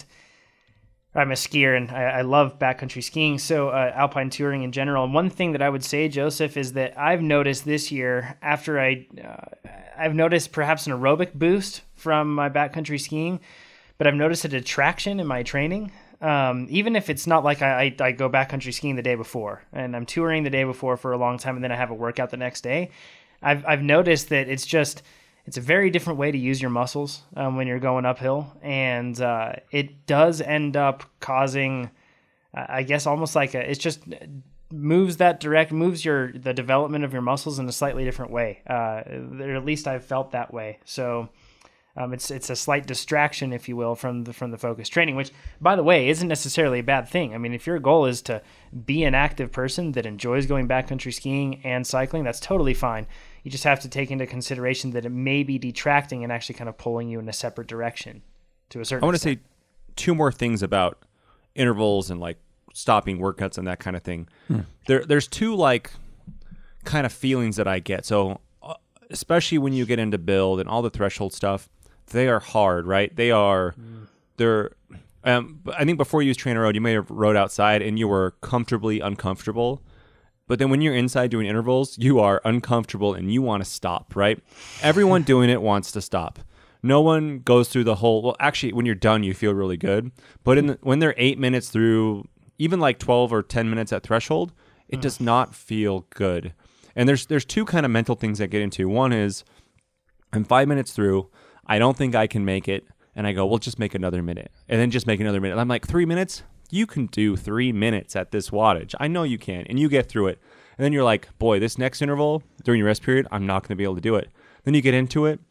I'm a skier, and I, I love backcountry skiing, so uh, alpine touring in general. And one thing that I would say, Joseph, is that I've noticed this year, after I, uh, I've noticed perhaps an aerobic boost from my backcountry skiing, but I've noticed a detraction in my training. Um, even if it's not like I, I, I go backcountry skiing the day before, and I'm touring the day before for a long time, and then I have a workout the next day, I've I've noticed that it's just... It's a very different way to use your muscles um, when you're going uphill, and uh, it does end up causing, uh, I guess, almost like a. It just moves that direct, moves your the development of your muscles in a slightly different way. Uh, or at least I've felt that way. So um, it's it's a slight distraction, if you will, from the from the focus training, which, by the way, isn't necessarily a bad thing. I mean, if your goal is to be an active person that enjoys going backcountry skiing and cycling, that's totally fine. You just have to take into consideration that it may be detracting and actually kind of pulling you in a separate direction to a certain I want extent. to say two more things about intervals and like stopping workouts and that kind of thing. Hmm. There, There's two like kind of feelings that I get. So uh, especially when you get into build and all the threshold stuff, they are hard, right? They are, mm. they're, um, I think before you used Trainer Road, you may have rode outside and you were comfortably uncomfortable. But then when you're inside doing intervals, you are uncomfortable and you want to stop, right? Everyone doing it wants to stop. No one goes through the whole, well, actually, when you're done, you feel really good. But in the, when they're eight minutes through, even like twelve or ten minutes at threshold, it mm. does not feel good. And there's there's two kind of mental things I get into. One is, I'm five minutes through, I don't think I can make it. And I go, well, just make another minute. And then just make another minute. And I'm like, three minutes? You can do three minutes at this wattage. I know you can. And you get through it. And then you're like, boy, this next interval during your rest period, I'm not going to be able to do it. Then you get into it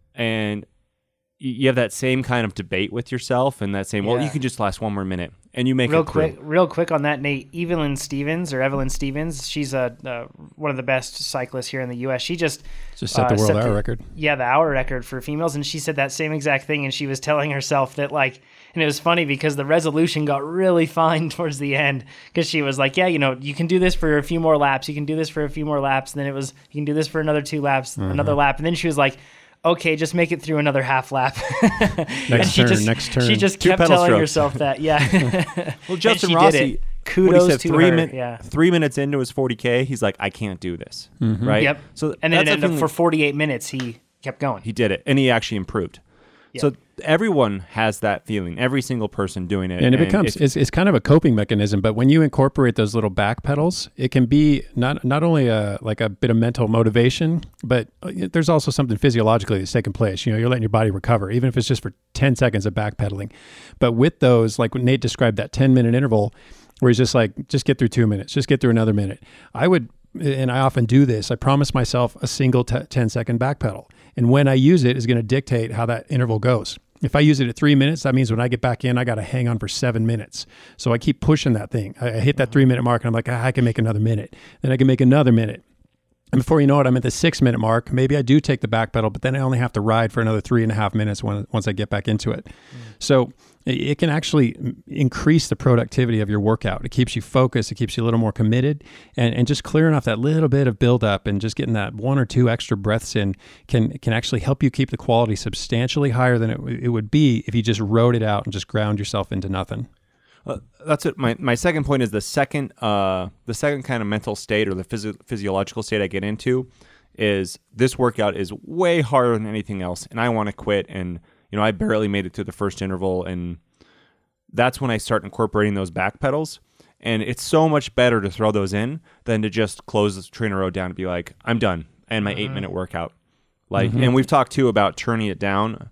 and you have that same kind of debate with yourself and that same, yeah. well, you can just last one more minute. And you make real it through. quick, real quick on that, Nate. Evelyn Stevens or Evelyn Stevens, she's a uh, one of the best cyclists here in the U S. She just just set the uh, world set hour the, record. Yeah, the hour record for females, and she said that same exact thing. And she was telling herself that like, and it was funny because the resolution got really fine towards the end because she was like, yeah, you know, you can do this for a few more laps, you can do this for a few more laps, and then it was you can do this for another two laps, mm-hmm. another lap, and then she was like, okay, just make it through another half lap. next turn, just, next turn. She just Two kept telling strokes. herself that, yeah. Well, Justin Rossi, kudos said, to three her. Min- yeah. Three minutes into his forty K, he's like, I can't do this, mm-hmm. right? Yep. So and then it ended up for forty-eight minutes, he kept going. He did it, and he actually improved. Yep. So everyone has that feeling. Every single person doing it, and it and becomes if, it's, it's kind of a coping mechanism. But when you incorporate those little back pedals, it can be not not only a like a bit of mental motivation, but there's also something physiologically that's taking place. You know, you're letting your body recover, even if it's just for ten seconds of back pedaling. But with those, like when Nate described that ten minute interval, where he's just like, just get through two minutes, just get through another minute. I would, and I often do this. I promise myself a single t- ten second back pedal. And when I use it is going to dictate how that interval goes. If I use it at three minutes, that means when I get back in, I got to hang on for seven minutes. So I keep pushing that thing. I, I hit that three minute mark and I'm like, ah, I can make another minute. Then I can make another minute. And before you know it, I'm at the six minute mark. Maybe I do take the back pedal, but then I only have to ride for another three and a half minutes when, once I get back into it. Mm. So it can actually increase the productivity of your workout. It keeps you focused. It keeps you a little more committed, and, and just clearing off that little bit of buildup and just getting that one or two extra breaths in can can actually help you keep the quality substantially higher than it, it would be if you just rode it out and just ground yourself into nothing. Uh, that's it. My my second point is the second uh the second kind of mental state or the physio- physiological state I get into is this workout is way harder than anything else, and I want to quit. And you know, I barely made it through the first interval, and that's when I start incorporating those back pedals. And it's so much better to throw those in than to just close the trainer road down and be like, I'm done, and my mm-hmm. eight minute workout. Like, mm-hmm. and we've talked too about turning it down.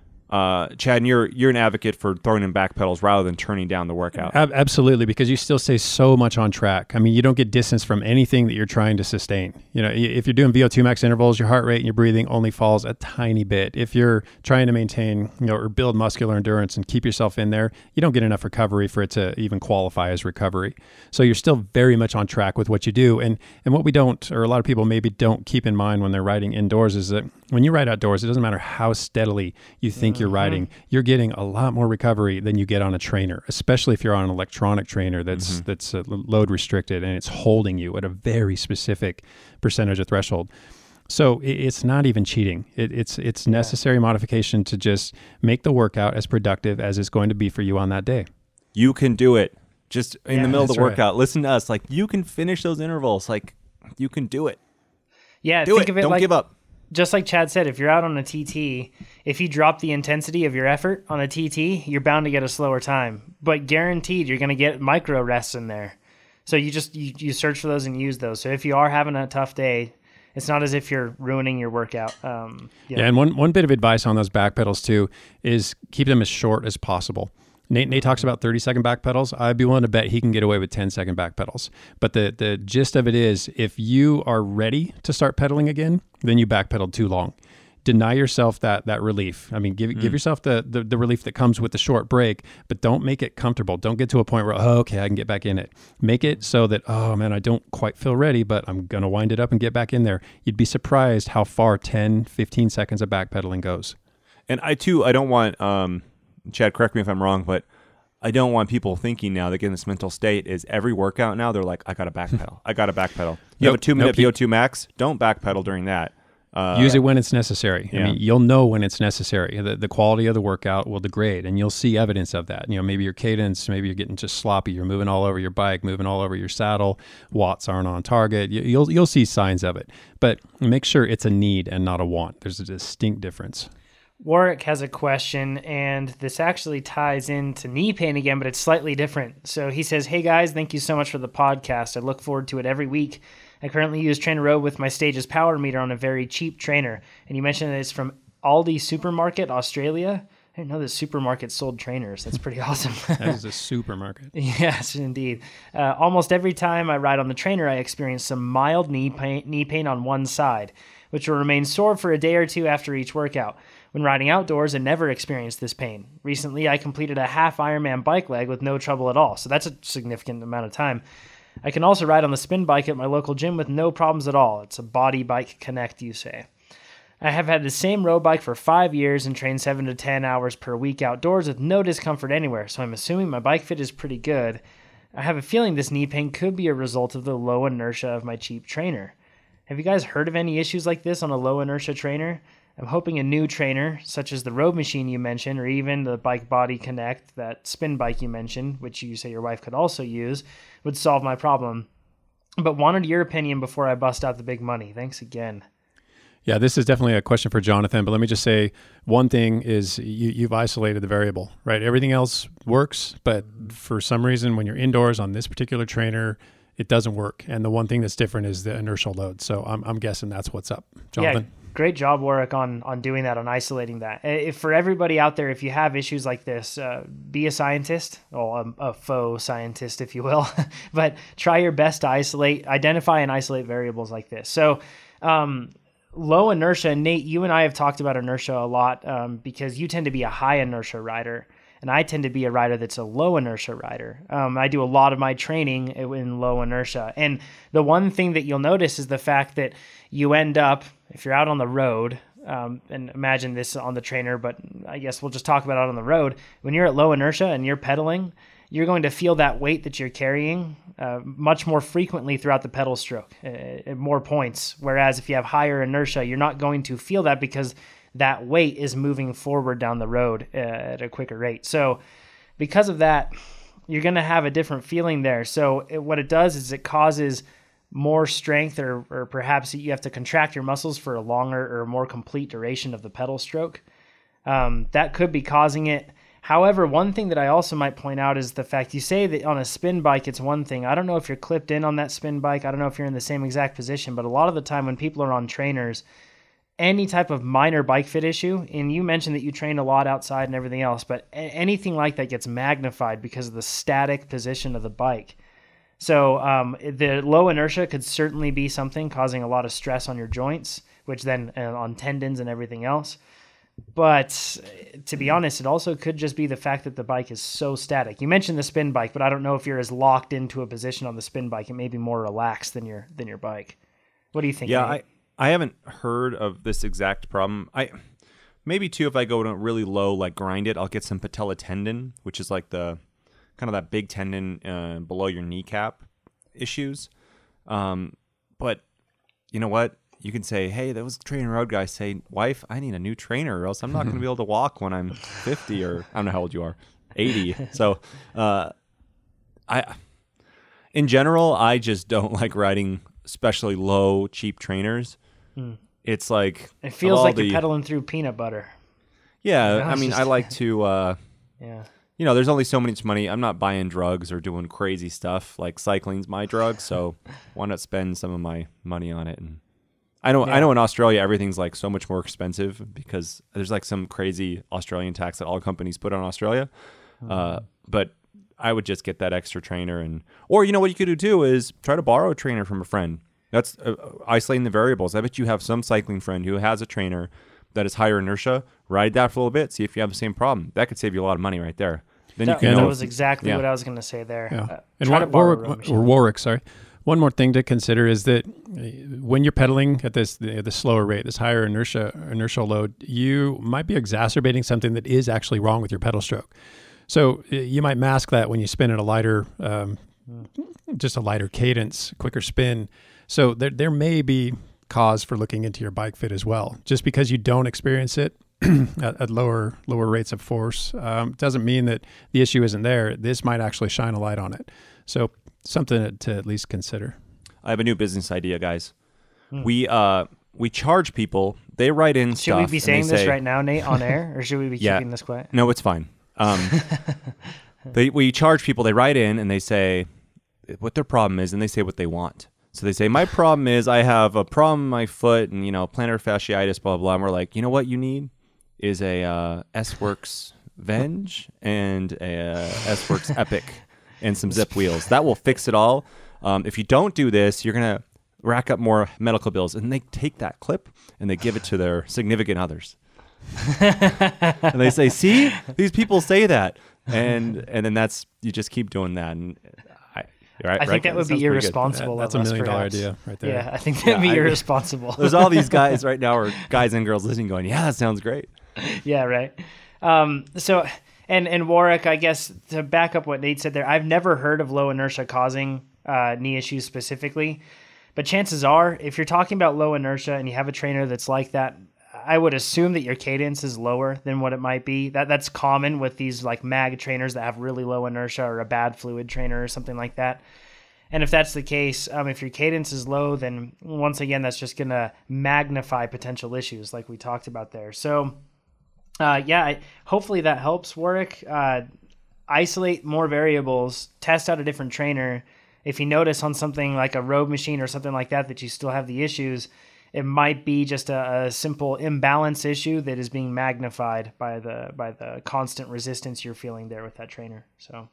Uh, Chad, you're you're an advocate for throwing in back pedals rather than turning down the workout. Ab- absolutely, because you still stay so much on track. I mean, you don't get distance from anything that you're trying to sustain. You know, if you're doing V O two max intervals, your heart rate and your breathing only falls a tiny bit. If you're trying to maintain, you know, or build muscular endurance and keep yourself in there, you don't get enough recovery for it to even qualify as recovery. So you're still very much on track with what you do. And and what we don't, or a lot of people maybe don't keep in mind when they're riding indoors, is that when you ride outdoors, it doesn't matter how steadily you think you're riding, you're getting a lot more recovery than you get on a trainer, especially if you're on an electronic trainer that's mm-hmm. that's uh, load restricted and it's holding you at a very specific percentage of threshold. So it, it's not even cheating. It, it's it's necessary modification to just make the workout as productive as it's going to be for you on that day. You can do it. Just in yeah, the middle of the workout, right. Listen to us. Like, you can finish those intervals. Like, you can do it. Yeah, do think it. of it Don't like, give up. Just like Chad said, if you're out on a T T, if you drop the intensity of your effort on a T T, you're bound to get a slower time. But guaranteed, you're going to get micro rests in there. So you just you, you search for those and use those. So if you are having a tough day, it's not as if you're ruining your workout. Um, you know. Yeah, and one, one bit of advice on those back pedals too is keep them as short as possible. Nate, Nate talks about thirty second back pedals. I'd be willing to bet he can get away with ten second back pedals. But the, the gist of it is, if you are ready to start pedaling again, then you back pedaled too long. Deny yourself that that relief. I mean, give mm. give yourself the, the the relief that comes with the short break, but don't make it comfortable. Don't get to a point where, oh, okay, I can get back in it. Make it so that, oh man, I don't quite feel ready, but I'm going to wind it up and get back in there. You'd be surprised how far ten, fifteen seconds of back pedaling goes. And I too, I don't want... Um, Chad, correct me if I'm wrong, but I don't want people thinking now they get in this mental state is every workout now they're like, I got to backpedal. I got to backpedal. You nope, have a two minute nope. V O two max. Don't backpedal during that. Uh, Use it when it's necessary. Yeah. I mean, you'll know when it's necessary. The, the quality of the workout will degrade, and you'll see evidence of that. You know, maybe your cadence, maybe you're getting just sloppy. You're moving all over your bike, moving all over your saddle. Watts aren't on target. You, you'll you'll see signs of it. But make sure it's a need and not a want. There's a distinct difference. Warwick has a question, and this actually ties into knee pain again, but it's slightly different. So he says, hey guys, thank you so much for the podcast. I look forward to it every week. I currently use TrainerRoad with my Stages power meter on a very cheap trainer. And you mentioned that it's from Aldi Supermarket, Australia. I didn't know that supermarket sold trainers. That's pretty awesome. That is a supermarket. Yes, indeed. Uh, almost every time I ride on the trainer, I experience some mild knee pain, knee pain on one side, which will remain sore for a day or two after each workout. When riding outdoors, I never experienced this pain. Recently, I completed a half Ironman bike leg with no trouble at all, so that's a significant amount of time. I can also ride on the spin bike at my local gym with no problems at all. It's a Body Bike Connect, you say. I have had the same road bike for five years and train seven to ten hours per week outdoors with no discomfort anywhere, so I'm assuming my bike fit is pretty good. I have a feeling this knee pain could be a result of the low inertia of my cheap trainer. Have you guys heard of any issues like this on a low inertia trainer? I'm hoping a new trainer, such as the Road Machine you mentioned, or even the Bike Body Connect, that spin bike you mentioned, which you say your wife could also use, would solve my problem. But wanted your opinion before I bust out the big money. Thanks again. Yeah, this is definitely a question for Jonathan, but let me just say one thing is you, you've isolated the variable, right? Everything else works, but for some reason when you're indoors on this particular trainer, it doesn't work. And the one thing that's different is the inertial load. So I'm, I'm guessing that's what's up. Jonathan? Yeah. Great job, Warwick, on on doing that, on isolating that. If, for everybody out there, if you have issues like this, uh, be a scientist, or a, a faux scientist, if you will, but try your best to isolate, identify and isolate variables like this. So um, low inertia, Nate, you and I have talked about inertia a lot um, because you tend to be a high inertia rider, and I tend to be a rider that's a low inertia rider. Um, I do a lot of my training in low inertia. And the one thing that you'll notice is the fact that you end up, if you're out on the road, um, and imagine this on the trainer, but I guess we'll just talk about it on the road. When you're at low inertia and you're pedaling, you're going to feel that weight that you're carrying uh, much more frequently throughout the pedal stroke, uh, at more points. Whereas if you have higher inertia, you're not going to feel that because that weight is moving forward down the road uh, at a quicker rate. So because of that, you're going to have a different feeling there. So it, what it does is it causes more strength, or, or perhaps you have to contract your muscles for a longer or more complete duration of the pedal stroke. Um, that could be causing it. However, one thing that I also might point out is the fact you say that on a spin bike, it's one thing. I don't know if you're clipped in on that spin bike. I don't know if you're in the same exact position, but a lot of the time when people are on trainers, any type of minor bike fit issue, and you mentioned that you train a lot outside and everything else, but anything like that gets magnified because of the static position of the bike. So um, the low inertia could certainly be something causing a lot of stress on your joints, which then uh, on tendons and everything else. But to be honest, it also could just be the fact that the bike is so static. You mentioned the spin bike, but I don't know if you're as locked into a position on the spin bike. It may be more relaxed than your than your bike. What do you think? Yeah, Nate? I, I haven't heard of this exact problem. I maybe too, if I go to really low, like grind it, I'll get some patella tendon, which is like the kind of that big tendon uh, below your kneecap issues. Um, but you know what? You can say, hey, those Trainer Road guys say, wife, I need a new trainer or else I'm not going to be able to walk when I'm fifty or I don't know how old you are, eighty. So uh, I, in general, I just don't like riding especially low, cheap trainers. Hmm. It's like... It feels like the, you're pedaling through peanut butter. Yeah, You know, I it's mean, just- I like to... Uh, Yeah. you know, there's only so much money. I'm not buying drugs or doing crazy stuff. Like cycling's my drug, so why not spend some of my money on it? And I know, Yeah. I know, in Australia everything's like so much more expensive because there's like some crazy Australian tax that all companies put on Australia. Mm-hmm. Uh, but I would just get that extra trainer, and or you know what you could do too is try to borrow a trainer from a friend. That's uh, isolating the variables. I bet you have some cycling friend who has a trainer that is higher inertia. Ride that for a little bit, see if you have the same problem. That could save you a lot of money right there. Then That, you can that know was exactly yeah. what I was going to say there. Yeah. Uh, and try War- to borrow a Warwick, road machine. or Warwick, sorry. One more thing to consider is that uh, when you're pedaling at this the, the slower rate, this higher inertia inertial load, you might be exacerbating something that is actually wrong with your pedal stroke. So uh, you might mask that when you spin at a lighter, um, just a lighter cadence, quicker spin. So there there may be cause for looking into your bike fit as well. Just because you don't experience it at, at lower lower rates of force um, doesn't mean that the issue isn't there. This might actually shine a light on it. So something to, to at least consider. I have a new business idea, guys. Hmm. We uh we charge people. They write in Should stuff. we be saying this say, right now, Nate, on air, or should we be Yeah. keeping this quiet? No, it's fine. Um, they we charge people. They write in and they say what their problem is, and they say what they want. So they say, my problem is I have a problem in my foot, and you know, plantar fasciitis, blah blah blah. And we're like, you know what you need is a uh, S-Works Venge and a uh, S-Works Epic and some zip wheels. That will fix it all. Um, if you don't do this, you're gonna rack up more medical bills. And they take that clip and they give it to their significant others. And they say, see, these people say that, and and then that's you just keep doing that. And I, right, I think right? that would sounds be pretty good. irresponsible. That- that's of a us, million dollar perhaps. idea right there. Yeah, I think that'd Yeah, be I- irresponsible. There's all these guys right now, or guys and girls listening, going, yeah, that sounds great. Yeah, right. Um, so, and and Warwick, I guess to back up what Nate said there, I've never heard of low inertia causing uh, knee issues specifically, but chances are, if you're talking about low inertia and you have a trainer that's like that, I would assume that your cadence is lower than what it might be. That that's common with these like mag trainers that have really low inertia, or a bad fluid trainer or something like that. And if that's the case, um, if your cadence is low, then once again, that's just going to magnify potential issues like we talked about there. So, uh, yeah, I, hopefully that helps, Warwick. Uh, isolate more variables, test out a different trainer. If you notice on something like a road machine or something like that that you still have the issues, it might be just a, a simple imbalance issue that is being magnified by the by the constant resistance you're feeling there with that trainer. So,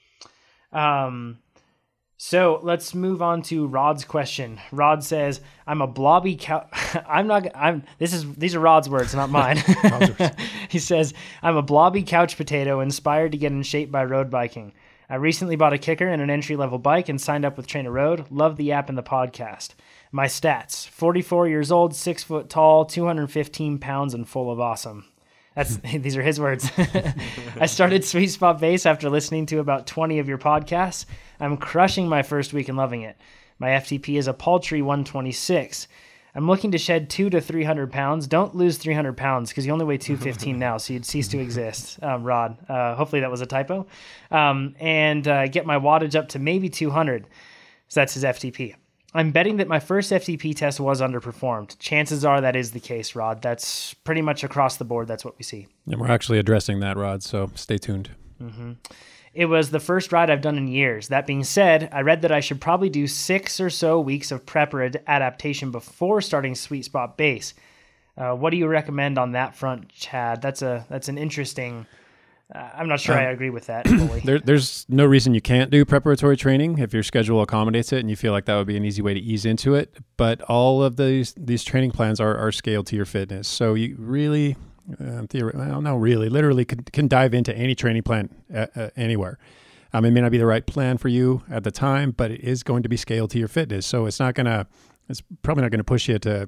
um, so let's move on to Rod's question. Rod says, "I'm a blobby cow. I'm not. I'm. This is these are Rod's words, not mine." He says, "I'm a blobby couch potato inspired to get in shape by road biking. I recently bought a kicker and an entry-level bike and signed up with Trainer Road. Love the app and the podcast. My stats, forty-four years old, six foot tall, two hundred fifteen pounds, and full of awesome." That's these are his words. "I started Sweet Spot Base after listening to about twenty of your podcasts. I'm crushing my first week and loving it. My F T P is a paltry one twenty-six. I'm looking to shed two to three hundred pounds. Don't lose three hundred pounds because you only weigh two fifteen now, so you'd cease to exist, um, Rod. Uh, hopefully that was a typo. Um, and uh, get my wattage up to maybe two hundred. So that's his F T P. I'm betting that my first F T P test was underperformed. Chances are that is the case, Rod. That's pretty much across the board. That's what we see. And we're actually addressing that, Rod, so stay tuned. Mm-hmm. It was the first ride I've done in years. That being said, I read that I should probably do six or so weeks of prep or ad- adaptation before starting Sweet Spot Base. Uh, what do you recommend on that front, Chad? That's a that's an interesting. Uh, I'm not sure um, I agree with that fully. There, there's no reason you can't do preparatory training if your schedule accommodates it and you feel like that would be an easy way to ease into it. But all of these these training plans are, are scaled to your fitness. So you really, uh, theory, well, no, really, literally can, can dive into any training plan uh, uh, anywhere. Um, it may not be the right plan for you at the time, but it is going to be scaled to your fitness. So it's not going to, it's probably not going to push you to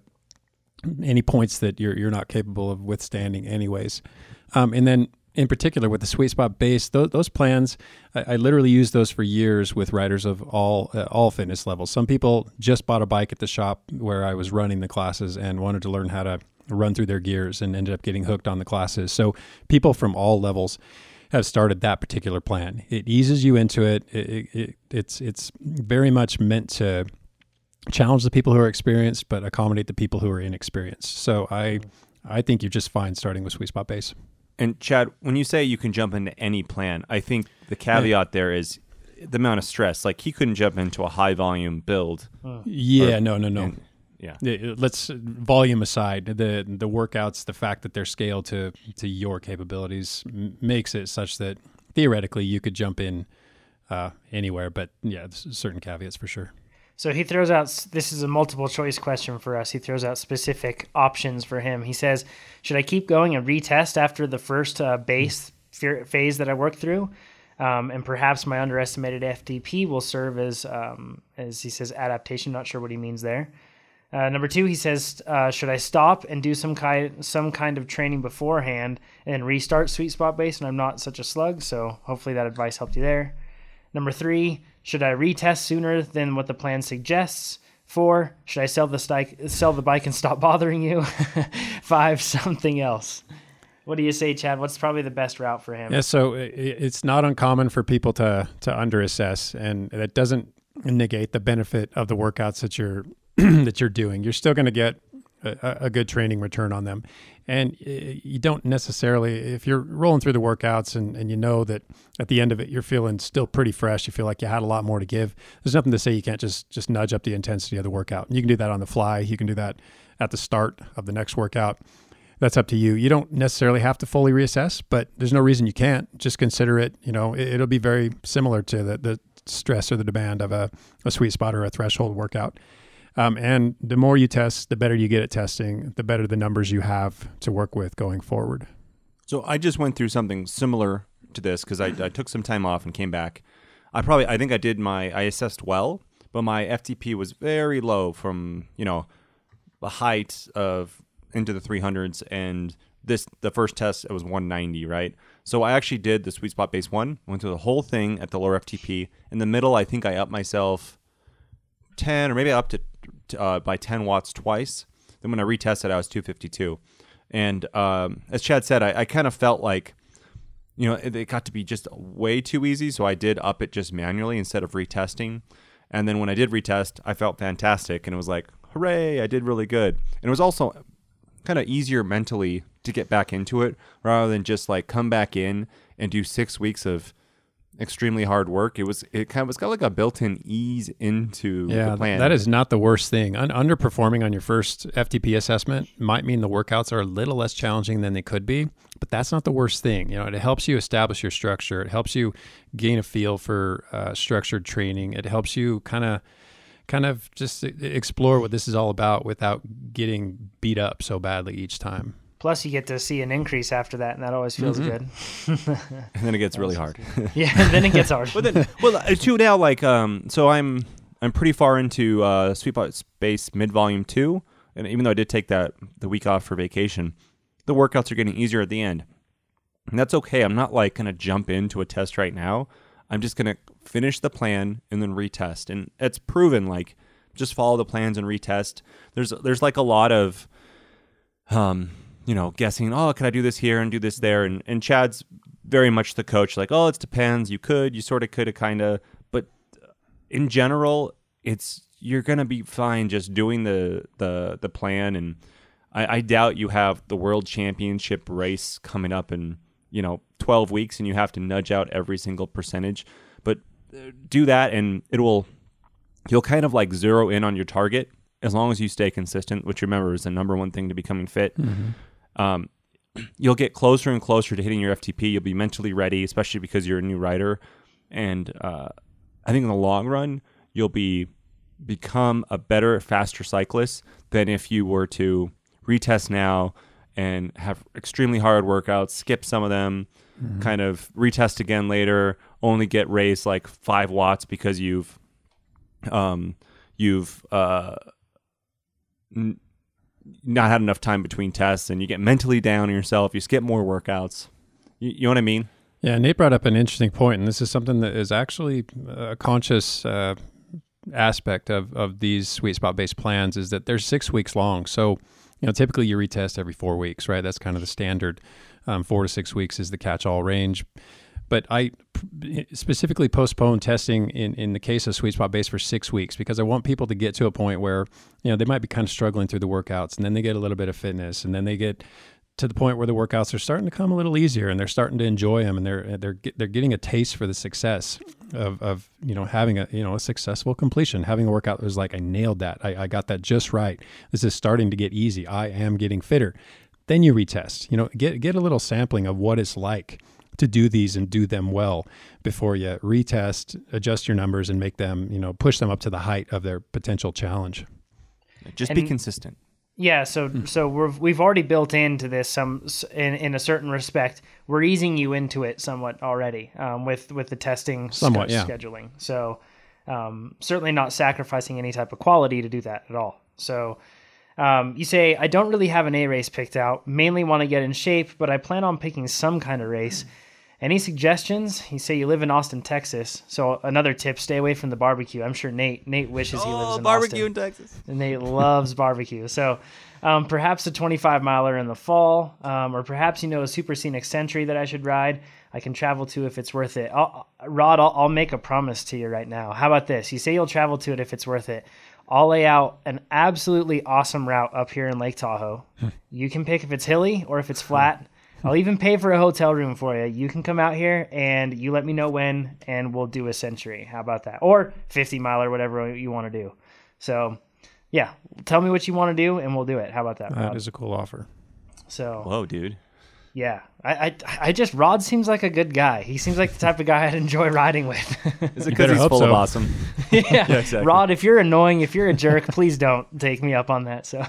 any points that you're you're not capable of withstanding anyways. Um, and then in particular with the Sweet Spot Base, those, those plans, I, I literally used those for years with riders of all uh, all fitness levels. Some people just bought a bike at the shop where I was running the classes and wanted to learn how to run through their gears and ended up getting hooked on the classes. So people from all levels have started that particular plan. It eases you into it. It, it, it it's it's very much meant to challenge the people who are experienced, but accommodate the people who are inexperienced. So I I think you're just fine starting with Sweet Spot Base. And Chad, when you say you can jump into any plan, I think the caveat there is the amount of stress. Like he couldn't jump into a high volume build. Yeah, or, no, no, no. And, yeah. Let's volume aside. The the workouts, the fact that they're scaled to to your capabilities m- makes it such that theoretically you could jump in uh, anywhere. But yeah, certain caveats for sure. So he throws out, this is a multiple choice question for us. He throws out specific options for him. He says, should I keep going and retest after the first uh, base phase that I worked through? Um, and perhaps my underestimated F T P will serve as, um, as he says, adaptation. Not sure what he means there. Uh, number two, he says, uh, should I stop and do some kind, some kind of training beforehand and then restart Sweet Spot Base when I'm not such a slug? So hopefully that advice helped you there. Number three, should I retest sooner than what the plan suggests? Four, should I sell the sti- sell the bike and stop bothering you? Five, something else. What do you say, Chad? What's probably the best route for him? Yeah, so it's not uncommon for people to to underassess, and that doesn't negate the benefit of the workouts that you're that you're doing. You're still going to get a, a good training return on them. And you don't necessarily, if you're rolling through the workouts and, and you know that at the end of it, you're feeling still pretty fresh, you feel like you had a lot more to give, there's nothing to say you can't just just nudge up the intensity of the workout. You can do that on the fly. You can do that at the start of the next workout. That's up to you. You don't necessarily have to fully reassess, but there's no reason you can't. Just consider it. You know, it, it'll be very similar to the, the stress or the demand of a, a sweet spot or a threshold workout. Um, and the more you test, the better you get at testing, the better the numbers you have to work with going forward. So I just went through something similar to this because I, I took some time off and came back. I probably, I think I did my, I assessed well, but my F T P was very low from, you know, the height of into the three hundreds. And this, the first test, it was one ninety, right? So I actually did the Sweet Spot Base one, went through the whole thing at the lower F T P. In the middle, I think I upped myself ten or maybe I upped it uh, by ten watts twice. Then when I retested, I was two fifty-two. And um, as Chad said, I, I kind of felt like, you know, it, it got to be just way too easy. So I did up it just manually instead of retesting. And then when I did retest, I felt fantastic. And it was like, hooray, I did really good. And it was also kind of easier mentally to get back into it rather than just like come back in and do six weeks of extremely hard work. It was it kind of was got like a built-in ease into yeah, the plan. That is not the worst thing. Un- underperforming on your first F T P assessment might mean the workouts are a little less challenging than they could be, but that's not the worst thing. You know, it helps you establish your structure. It helps you gain a feel for uh, structured training. It helps you kind of kind of just explore what this is all about without getting beat up so badly each time. Plus, you get to see an increase after that, and that always feels mm-hmm. good. And then it gets really hard. Yeah, and then it gets hard. Well, then, well, too now, like, um, so I'm I'm pretty far into uh, Sweet Spot Base Mid Volume Two, and even though I did take that the week off for vacation, the workouts are getting easier at the end, and that's okay. I'm not like gonna jump into a test right now. I'm just gonna finish the plan and then retest, and it's proven like just follow the plans and retest. There's there's like a lot of, um, you know, guessing. Oh, can I do this here and do this there? And and Chad's very much the coach. Like, oh, it depends. You could, you sort of could, kind of. But in general, it's you're gonna be fine just doing the the the plan. And I, I doubt you have the World Championship race coming up in you know twelve weeks, and you have to nudge out every single percentage. But do that, and it will. You'll kind of like zero in on your target as long as you stay consistent, which remember is the number one thing to becoming fit. Mm-hmm. Um, you'll get closer and closer to hitting your F T P. You'll be mentally ready, especially because you're a new rider. And uh, I think in the long run, you'll be become a better, faster cyclist than if you were to retest now and have extremely hard workouts, skip some of them, mm-hmm. kind of retest again later, only get raised like five watts because you've Um, you've uh, n- not had enough time between tests, and you get mentally down on yourself. You skip more workouts. You, you know what I mean? Yeah, Nate brought up an interesting point, and this is something that is actually a conscious uh, aspect of, of these sweet spot based plans. Is that they're six weeks long. So, you know, typically you retest every four weeks, right? That's kind of the standard. Um, four to six weeks is the catch-all range. But I specifically postpone testing in, in the case of Sweet Spot Base for six weeks because I want people to get to a point where, you know, they might be kind of struggling through the workouts, and then they get a little bit of fitness, and then they get to the point where the workouts are starting to come a little easier, and they're starting to enjoy them, and they're they're they're getting a taste for the success of of you know having a you know a successful completion, having a workout that was like I nailed that, I, I got that just right. This is starting to get easy. I am getting fitter. Then you retest. You know, get get a little sampling of what it's like to do these and do them well before you retest, adjust your numbers, and make them, you know, push them up to the height of their potential challenge. Just and, be consistent. Yeah. So, hmm. so we're, we've already built into this some, in, in a certain respect, we're easing you into it somewhat already um, with, with the testing somewhat, sch- yeah. scheduling. So um, certainly not sacrificing any type of quality to do that at all. So Um, you say, I don't really have an A race picked out, mainly want to get in shape, but I plan on picking some kind of race. Any suggestions? You say you live in Austin, Texas. So another tip, stay away from the barbecue. I'm sure Nate Nate wishes he lives in barbecue Austin. in Texas. And Nate loves barbecue. So um, perhaps a twenty-five miler in the fall, um, or perhaps you know a super scenic century that I should ride. I can travel to if it's worth it. I'll, Rod, I'll, I'll make a promise to you right now. How about this? You say you'll travel to it if it's worth it. I'll lay out an absolutely awesome route up here in Lake Tahoe. You can pick if it's hilly or if it's flat. I'll even pay for a hotel room for you. You can come out here and you let me know when, and we'll do a century. How about that? Or fifty mile or whatever you want to do. So, yeah, tell me what you want to do, and we'll do it. How about that, Rod? That is a cool offer. So, whoa, dude. Yeah, I, I, I just Rod seems like a good guy. He seems like the type of guy I'd enjoy riding with. Is it because he's full so. of awesome? yeah. yeah, exactly. Rod, if you're annoying, if you're a jerk, please don't take me up on that. So,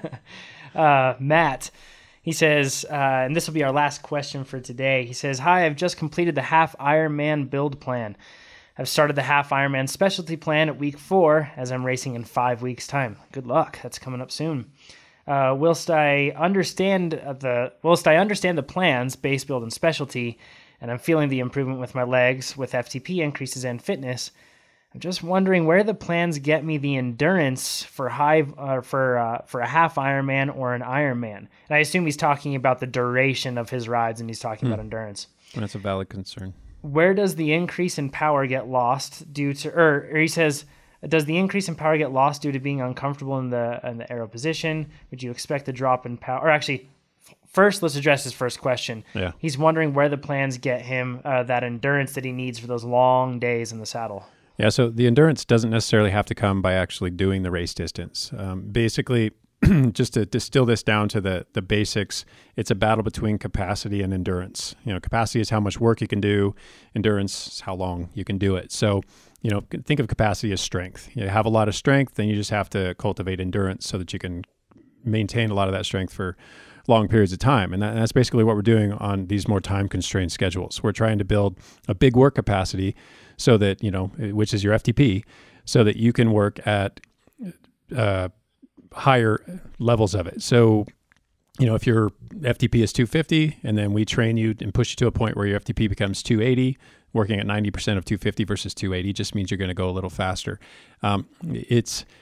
uh, Matt, he says, uh, and this will be our last question for today. He says, "Hi, I've just completed the half Ironman build plan. I've started the half Ironman specialty plan at week four as I'm racing in five weeks' time. Good luck. That's coming up soon. Uh, whilst I understand the whilst I understand the plans, base build and specialty, and I'm feeling the improvement with my legs, with F T P increases and fitness, I'm just wondering where the plans get me the endurance for high uh, for uh, for a half Ironman or an Ironman. And I assume he's talking about the duration of his rides, and he's talking hmm. about endurance. That's a valid concern. Where does the increase in power get lost due to, or, or he says, does the increase in power get lost due to being uncomfortable in the in the aero position? Would you expect a drop in power? Or actually, first, let's address his first question. Yeah. He's wondering where the plans get him uh, that endurance that he needs for those long days in the saddle. Yeah, so the endurance doesn't necessarily have to come by actually doing the race distance. Um, basically, just to distill this down to the the basics, it's a battle between capacity and endurance. You know, capacity is how much work you can do. Endurance is how long you can do it. So, you know, think of capacity as strength. You have a lot of strength, then you just have to cultivate endurance so that you can maintain a lot of that strength for long periods of time. And, that, and that's basically what we're doing on these more time-constrained schedules. We're trying to build a big work capacity so that, you know, which is your F T P, so that you can work at uh, higher levels of it. So, you know, if your F T P is two fifty and then we train you and push you to a point where your F T P becomes two eighty, working at ninety percent of two fifty versus two eighty just means you're going to go a little faster. Um, it's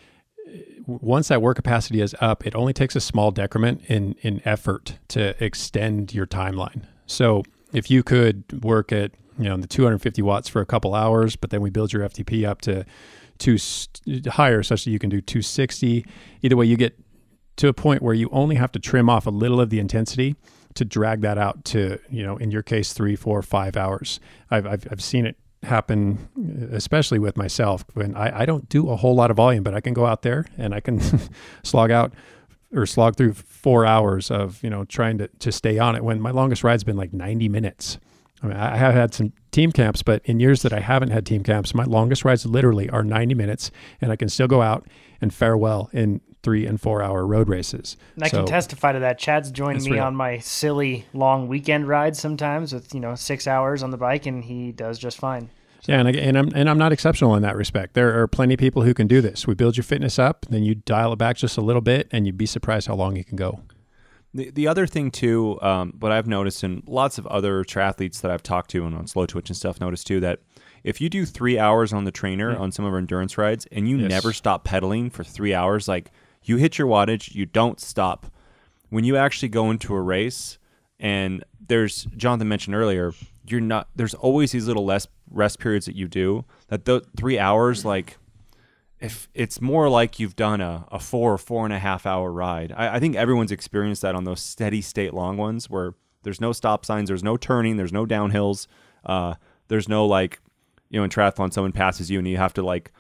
once that work capacity is up, it only takes a small decrement in, in effort to extend your timeline. So if you could work at, you know, the two hundred fifty watts for a couple hours, but then we build your F T P up to two higher such that you can do two sixty. Either way, you get to a point where you only have to trim off a little of the intensity to drag that out to, you know, in your case, three, four, five hours. I've, I've, I've seen it happen, especially with myself, when I, I don't do a whole lot of volume, but I can go out there and I can slog out or slog through four hours of, you know, trying to, to stay on it, when my longest ride's been like ninety minutes. I mean, I have had some team camps, but in years that I haven't had team camps, my longest rides literally are ninety minutes, and I can still go out and fare well in three and four hour road races. And I so, can testify to that. Chad's joined me real. on my silly long weekend rides sometimes with, you know, six hours on the bike, and he does just fine. So. Yeah, and, I, and I'm and I'm not exceptional in that respect. There are plenty of people who can do this. We build your fitness up, then you dial it back just a little bit, and you'd be surprised how long you can go. The the other thing too, um, what I've noticed, and lots of other triathletes that I've talked to and on Slow Twitch and stuff noticed too, that if you do three hours on the trainer mm-hmm. on some of our endurance rides, and you yes. never stop pedaling for three hours, like you hit your wattage, you don't stop. When you actually go into a race, and there's, Jonathan mentioned earlier, you're not, there's always these little less rest periods that you do, that the three hours, like, if it's more like you've done a, a four or four and a half hour ride. I, I think everyone's experienced that on those steady state long ones where there's no stop signs, there's no turning, there's no downhills, uh, there's no like, you know, in triathlon, someone passes you and you have to like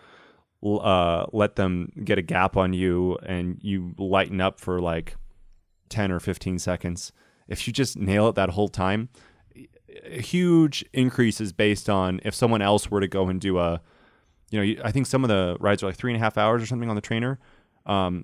uh, let them get a gap on you and you lighten up for like ten or fifteen seconds. If you just nail it that whole time, a huge increase is based on if someone else were to go and do a, you know, I think some of the rides are like three and a half hours or something on the trainer. Um,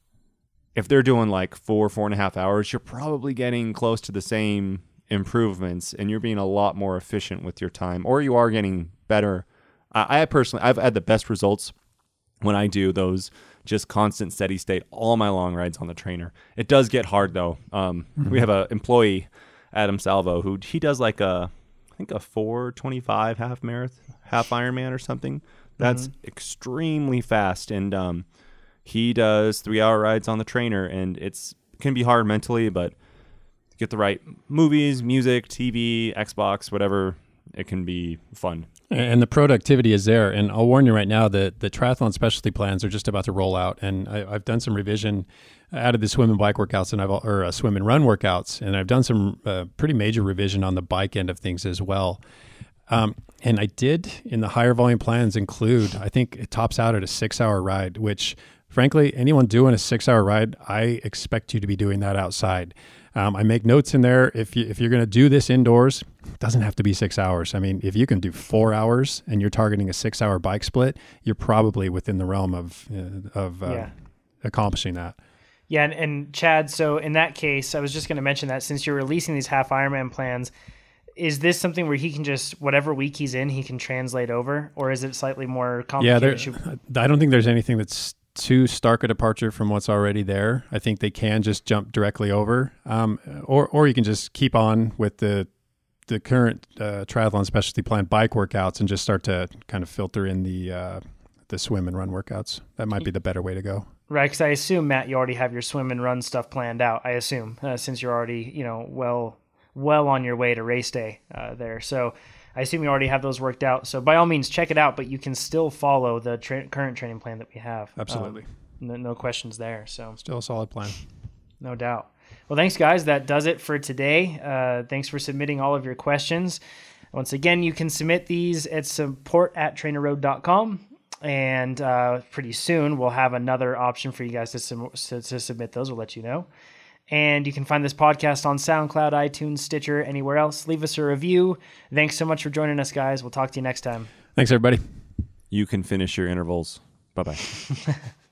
if they're doing like four, four and a half hours, you're probably getting close to the same improvements and you're being a lot more efficient with your time, or you are getting better. I, I personally, I've had the best results when I do those just constant steady state, all my long rides on the trainer. It does get hard though. Um, mm-hmm. We have an employee, Adam Salvo, who he does like a, I think a four twenty-five half marathon, half Ironman or something. That's mm-hmm. extremely fast. And um, he does three hour rides on the trainer, and it's it can be hard mentally, but get the right movies, music, T V, Xbox, whatever, it can be fun. And the productivity is there. And I'll warn you right now that the triathlon specialty plans are just about to roll out. And I, I've done some revision, added the swim and bike workouts, and I've or uh, swim and run workouts, and I've done some uh, pretty major revision on the bike end of things as well. Um, and I did in the higher volume plans include, I think it tops out at a six hour ride, which frankly, anyone doing a six hour ride, I expect you to be doing that outside. Um, I make notes in there. If you, if you're going to do this indoors, it doesn't have to be six hours. I mean, if you can do four hours and you're targeting a six hour bike split, you're probably within the realm of, uh, of, uh, yeah. accomplishing that. Yeah. And, and Chad, so in that case, I was just going to mention that since you're releasing these half Ironman plans, is this something where he can just, whatever week he's in, he can translate over, or is it slightly more complicated? Yeah, I don't think there's anything that's too stark a departure from what's already there. I think they can just jump directly over, um, or or you can just keep on with the the current uh, triathlon specialty plan bike workouts and just start to kind of filter in the uh, the swim and run workouts. That might be the better way to go. Right, because I assume, Matt, you already have your swim and run stuff planned out. I assume uh, since you're already you know well. well on your way to race day uh, there. So I assume you already have those worked out. So by all means, check it out, but you can still follow the tra- current training plan that we have. Absolutely. Um, no, no questions there. So still a solid plan. No doubt. Well, thanks guys. That does it for today. Uh, thanks for submitting all of your questions. Once again, you can submit these at support at trainer road dot com. And uh, pretty soon we'll have another option for you guys to, sum- to, to submit those. We'll let you know. And you can find this podcast on SoundCloud, iTunes, Stitcher, anywhere else. Leave us a review. Thanks so much for joining us, guys. We'll talk to you next time. Thanks, everybody. You can finish your intervals. Bye-bye.